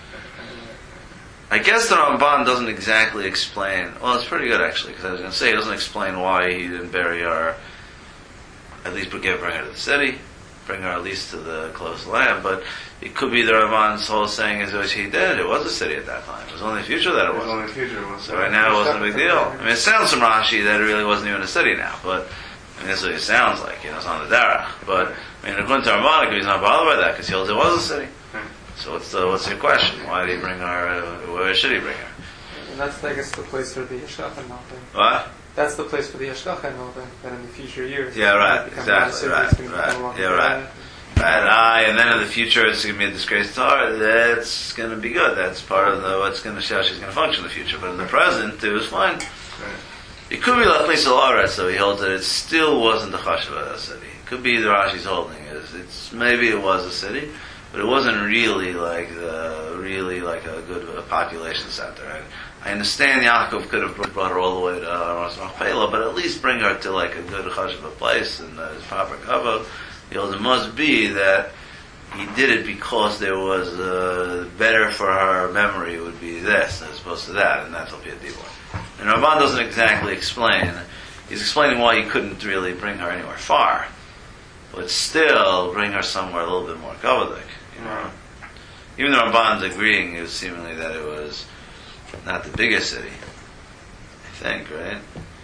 I guess the Ramban doesn't exactly explain. Well, it's pretty good actually, because I was going to say he doesn't explain why he didn't bury her. At least bring her to the city, bring her at least to the close land. But it could be the Ramban's whole saying is which he did. It was a city at that time. It was only the future that it It was was. only the future. It was So right now it wasn't a big deal. I mean, it sounds from Rashi that it really wasn't even a city now, but I mean, that's what it sounds like. You know, it's on the Derech. But I mean, according to Ramban, he's not bothered by that because he holds it was a city. So what's the what's your question? Why did he bring her? Uh, where should he bring her? And that's, I guess, the place for the Yeshach and all that. What? That's the place for the Yeshach and all that, that in the future years. Yeah, right, become exactly, a city, right, it's gonna become right, a long yeah, time. right. And I, and then in the future it's going to be a disgrace to her. That's going to be good. That's part of the what's going to show she's going to function in the future. But in the present, it was fine. It could be like Lisa Laura, so he holds that it still wasn't the Chashva city. It could be the Rashi's holding is it's maybe it was a city, but it wasn't really like the really like a good a population center. And I understand Yaakov could have brought her all the way to Ras Machpelah, but at least bring her to like a good Chashva place and uh, proper kavod. You know, it must be that he did it because there was uh, better for her memory would be this as opposed to that, and that's Al Pi Dibur. And Ramban doesn't exactly explain. He's explaining why he couldn't really bring her anywhere far, but still bring her somewhere a little bit more kavodik. You know, even though Ramban's agreeing, it was seemingly that it was not the biggest city. I think, right?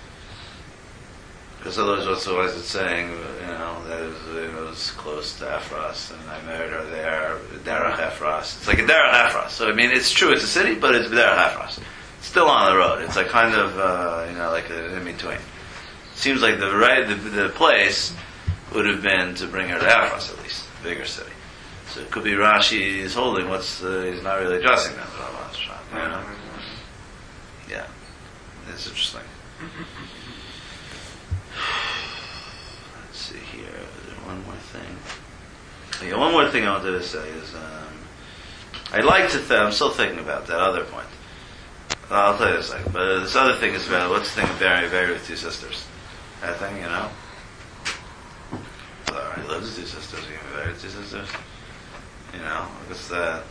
Because otherwise, what's why is it saying, you know, that it was, it was close to Ephras, and I married her there, Derech Ephras. It's like a Derech Ephras. So, I mean, it's true, it's a city, but it's Derech Ephras. It's still on the road. It's like kind of, uh, you know, like a, in between. Seems like the right, the, the place would have been to bring her to Ephras, at least, a bigger city. So it could be Rashi's holding, what's the, he's not really addressing that, you know? Yeah. It's interesting. Let's see here. Is there one more thing? Yeah, one more thing I wanted to say is, um, I'd like to, th- I'm still thinking about that other point. I'll tell you in a second. But this other thing is about, what's the thing of burying buried with two sisters? That thing, you know? Alright, he lives with two sisters, he can be buried with two sisters. You know, what's that?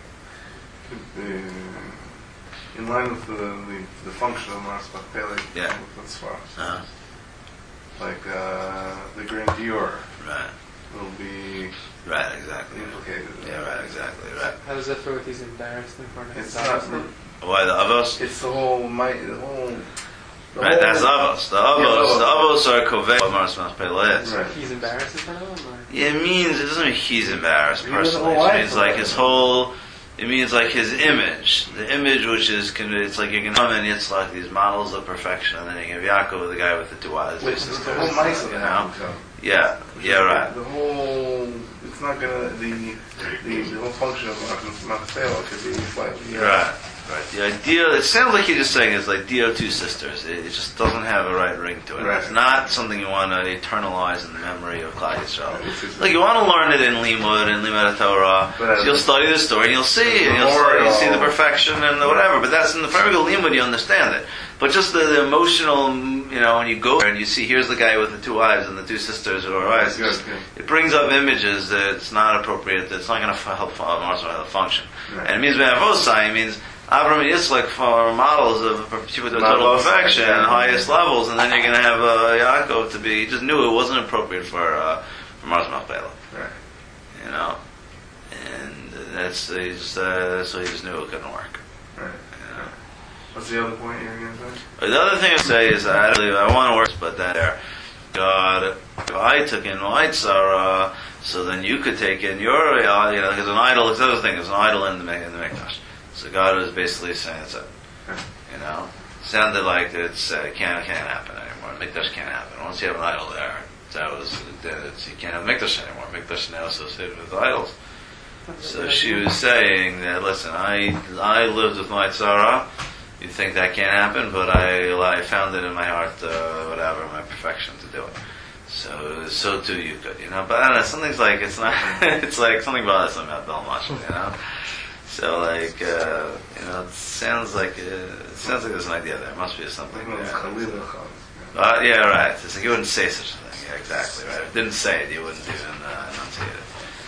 Uh, in line with the the, the function of Mars Machpelah, Yeah. that's far. Uh-huh. Like uh, the grandeur Right. will be Right, exactly. implicated. Yeah, right, exactly, right. How does that throw with these embarrassed in front of It's his not. office? Why the Avos? It's the whole might. The whole. The Right, whole, that's Avos. The Avos, the Avos are Kovei, what Mars Machpelah is. Right. He's embarrassed in front of him? Or? Yeah, it means, it doesn't mean he's embarrassed He was personally. all It right means for like that. his whole, it means like his image. The image which is, it's like you can come in, it's like these models of perfection, and then you have Yaakov, the guy with the two eyes. Which is the whole mice of you the know? outcome. Yeah, yeah, right. The whole. It's not gonna. The the, the whole function of Machpelah could be slightly. Right, right. The idea, it sounds like you're just saying it's like D O two sisters. It, it just doesn't have a right ring to it. Right. It's not something you want to eternalize in the memory of Klal Yisrael. Right, it's- Like you want to learn it in Limud and Limud Torah. But, uh, So you'll study the story and you'll see, and you'll, Memorial. you'll see the perfection and the whatever. But that's in the Farmigal Limud, you understand it. But just the, the emotional, you know, when you go there and you see here's the guy with the two wives and the two sisters who are eyes, it, Good, just, good. it brings up images that it's not appropriate. That it's not going to help Mars function. Right. And it means Be'avosai, it means Avram and Yitzchak for models of people to total Models. perfection, Yeah. highest levels, and then you're going to have uh, Yaakov to be. He just knew it wasn't appropriate for uh, for Mars Machpelah, Right. you know, and that's he just uh, so he just knew it couldn't work. Right. You know? What's the other point you're going to say? But the other thing I say is that I, don't believe, I want to work, but that there, God, if I took in my tzara, so then you could take in your, uh, you know, because an idol. It's the other thing. There's an idol in the in the mikdash. So God was basically saying, it's a, you know, sounded like it's uh, can't can't happen anymore. Mikdash can't happen. Once you have an idol there, that was it's, you can't have Mikdash anymore. Mikdash now associated with idols. So she was saying that, listen, I I lived with my tzara. You think that can't happen, but I I found it in my heart, uh, whatever, my perfection to do it. So so too you could, you know. But I don't know. Something's like it's not. It's like something bothers them about Belmash, you know. So like uh, you know, it sounds like uh, it sounds like there's an idea there. It must be something there. Uh, yeah, right. It's like you wouldn't say such a thing. Yeah, exactly right. If you didn't say it, you wouldn't even uh, enunciate it.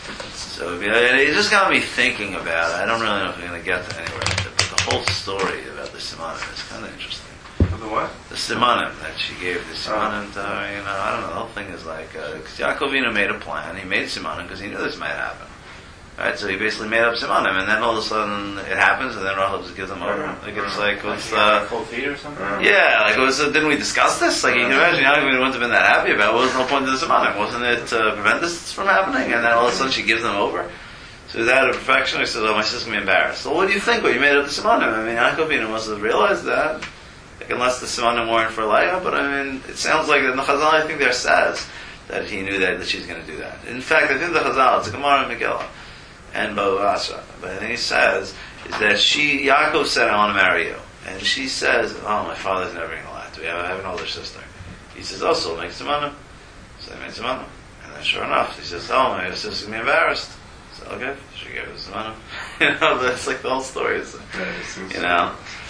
So you know, it just got me thinking about it. I don't really know if we're going to get to anywhere with it, but the whole story about the simanim is kind of interesting. The what? The simanim that she gave the simanim to her. You know, I don't know. The whole thing is like because uh, Yaakov Avinu made a plan. He made simanim because he knew this might happen. Right, so he basically made up simanim, and then all of a sudden it happens, and then Rachel just gives them over. Like it's like what's uh, cold feet or something? yeah, like it was. Uh, didn't we discuss this? Like you can imagine, Yaakov Avinu wouldn't have been that happy about it. What was the whole point of the simanim? Wasn't it to prevent this from happening? And then all of a sudden she gives them over. So that a perfection. I said, "Oh, my sister's gonna be embarrassed." So what do you think? Well, you made up the simanim. I mean, Yaakov Avinu must have realized that, like, unless the simanim weren't for Leah. But I mean, it sounds like in the Chazal, I think there says that he knew that, that she's going to do that. In fact, I think the Chazal, it's a Gemara and Megillah and Bava Basra. But I think he says is that she, Yaakov said, "I want to marry you," and she says, "Oh, my father's never going to lie to me. I have an older sister." He says, "Oh, so make simanim." So they made simanim, and then sure enough, he says, "Oh, my sister's going to be embarrassed." So okay, she gave us simanim. You know, that's like the whole story. So, you know,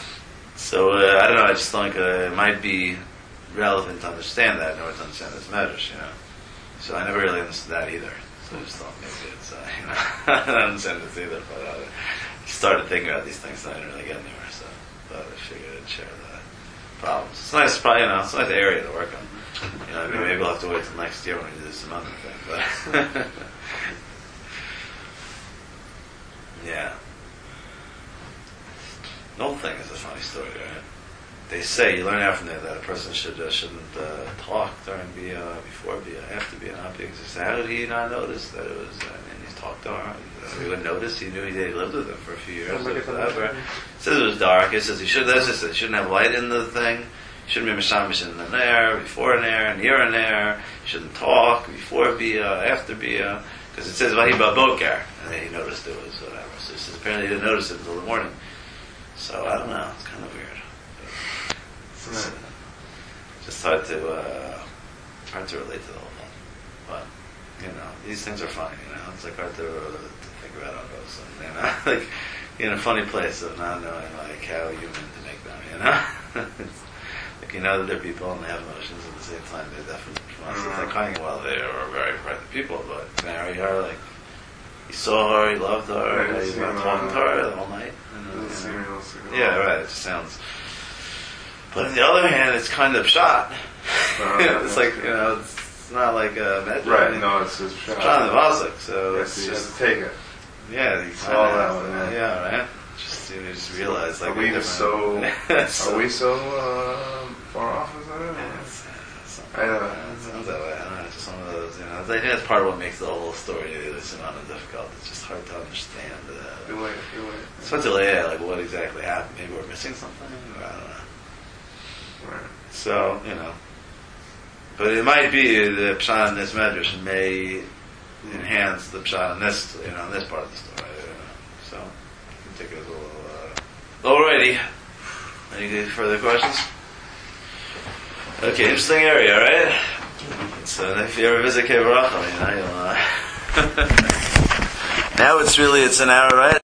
so uh, I don't know. I just think uh, it might be relevant to understand that in order to understand this measures. You know, so I never really understood that either. So I just thought maybe it's uh, you know I don't understand this either. But uh, I started thinking about these things and I didn't really get anywhere. So, but I figured I'd share the problems. It's nice, probably you know, it's a nice area to work on. You know, I mean, maybe we'll have to wait till next year when we do some other thing. But yeah. The whole thing is a funny story, right? They say, you learn out from there that a person should, uh, shouldn't uh, talk during Bia, before Bia, after Bia, not Bia. So how did he not notice that it was, I mean, he talked to her, he wouldn't notice, he knew he, he lived with him for a few years, or whatever. It says it was dark, it says he should, that's just it, he shouldn't have light in the thing, he shouldn't be mishamish in the air, before an air, near an air, he shouldn't talk before Bia, after Bia, because it says, Vahiba Boker, and then he noticed it was whatever. So he says, apparently he didn't notice it until the morning. So I don't know, it's kind of weird. It's, uh, just hard to uh, hard to relate to the whole thing, but you know these things are funny. You know, it's like hard to, uh, to think about on those. And, you know, like you're in a funny place of not knowing like how you meant to make them. You know, it's, like you know that they're people and they have emotions at the same time. They're definitely responsive. Like crying while they are very private people, but marry her like you saw her, you loved her, right, you were talking to her all night. And, uh, you know, yeah, right. It just sounds. But on the other hand, it's kind of shot. Uh, it's like, you know, it's not like a magic. Right, I mean, no, it's just shot. It's shot in the Vasek, so yes, it's you just. have to take it. Yeah, you It's all that one, yeah. yeah. yeah, right? Just, you know, just realize, like, Are we the so, so, are we so uh, far off as that? Yeah, it's, it's, I know. It sounds that way. I don't know, it's just one of those, you know. I think that's part of what makes the whole story this amount of difficult. It's just hard to understand. Uh, Do it, do it. it's hard to lay out, like, what exactly happened. Maybe we're missing something, or I don't know. Right. So, you know. But it might be the pshat in this medrash may enhance the pshat in this, you know, in this part of the story. You know. So, you can take it as a little. Uh... Alrighty. Any further questions? Okay, interesting area, right? So, if you ever visit Kev Rachel, you know, you'll. Uh... now it's really, it's an hour, right?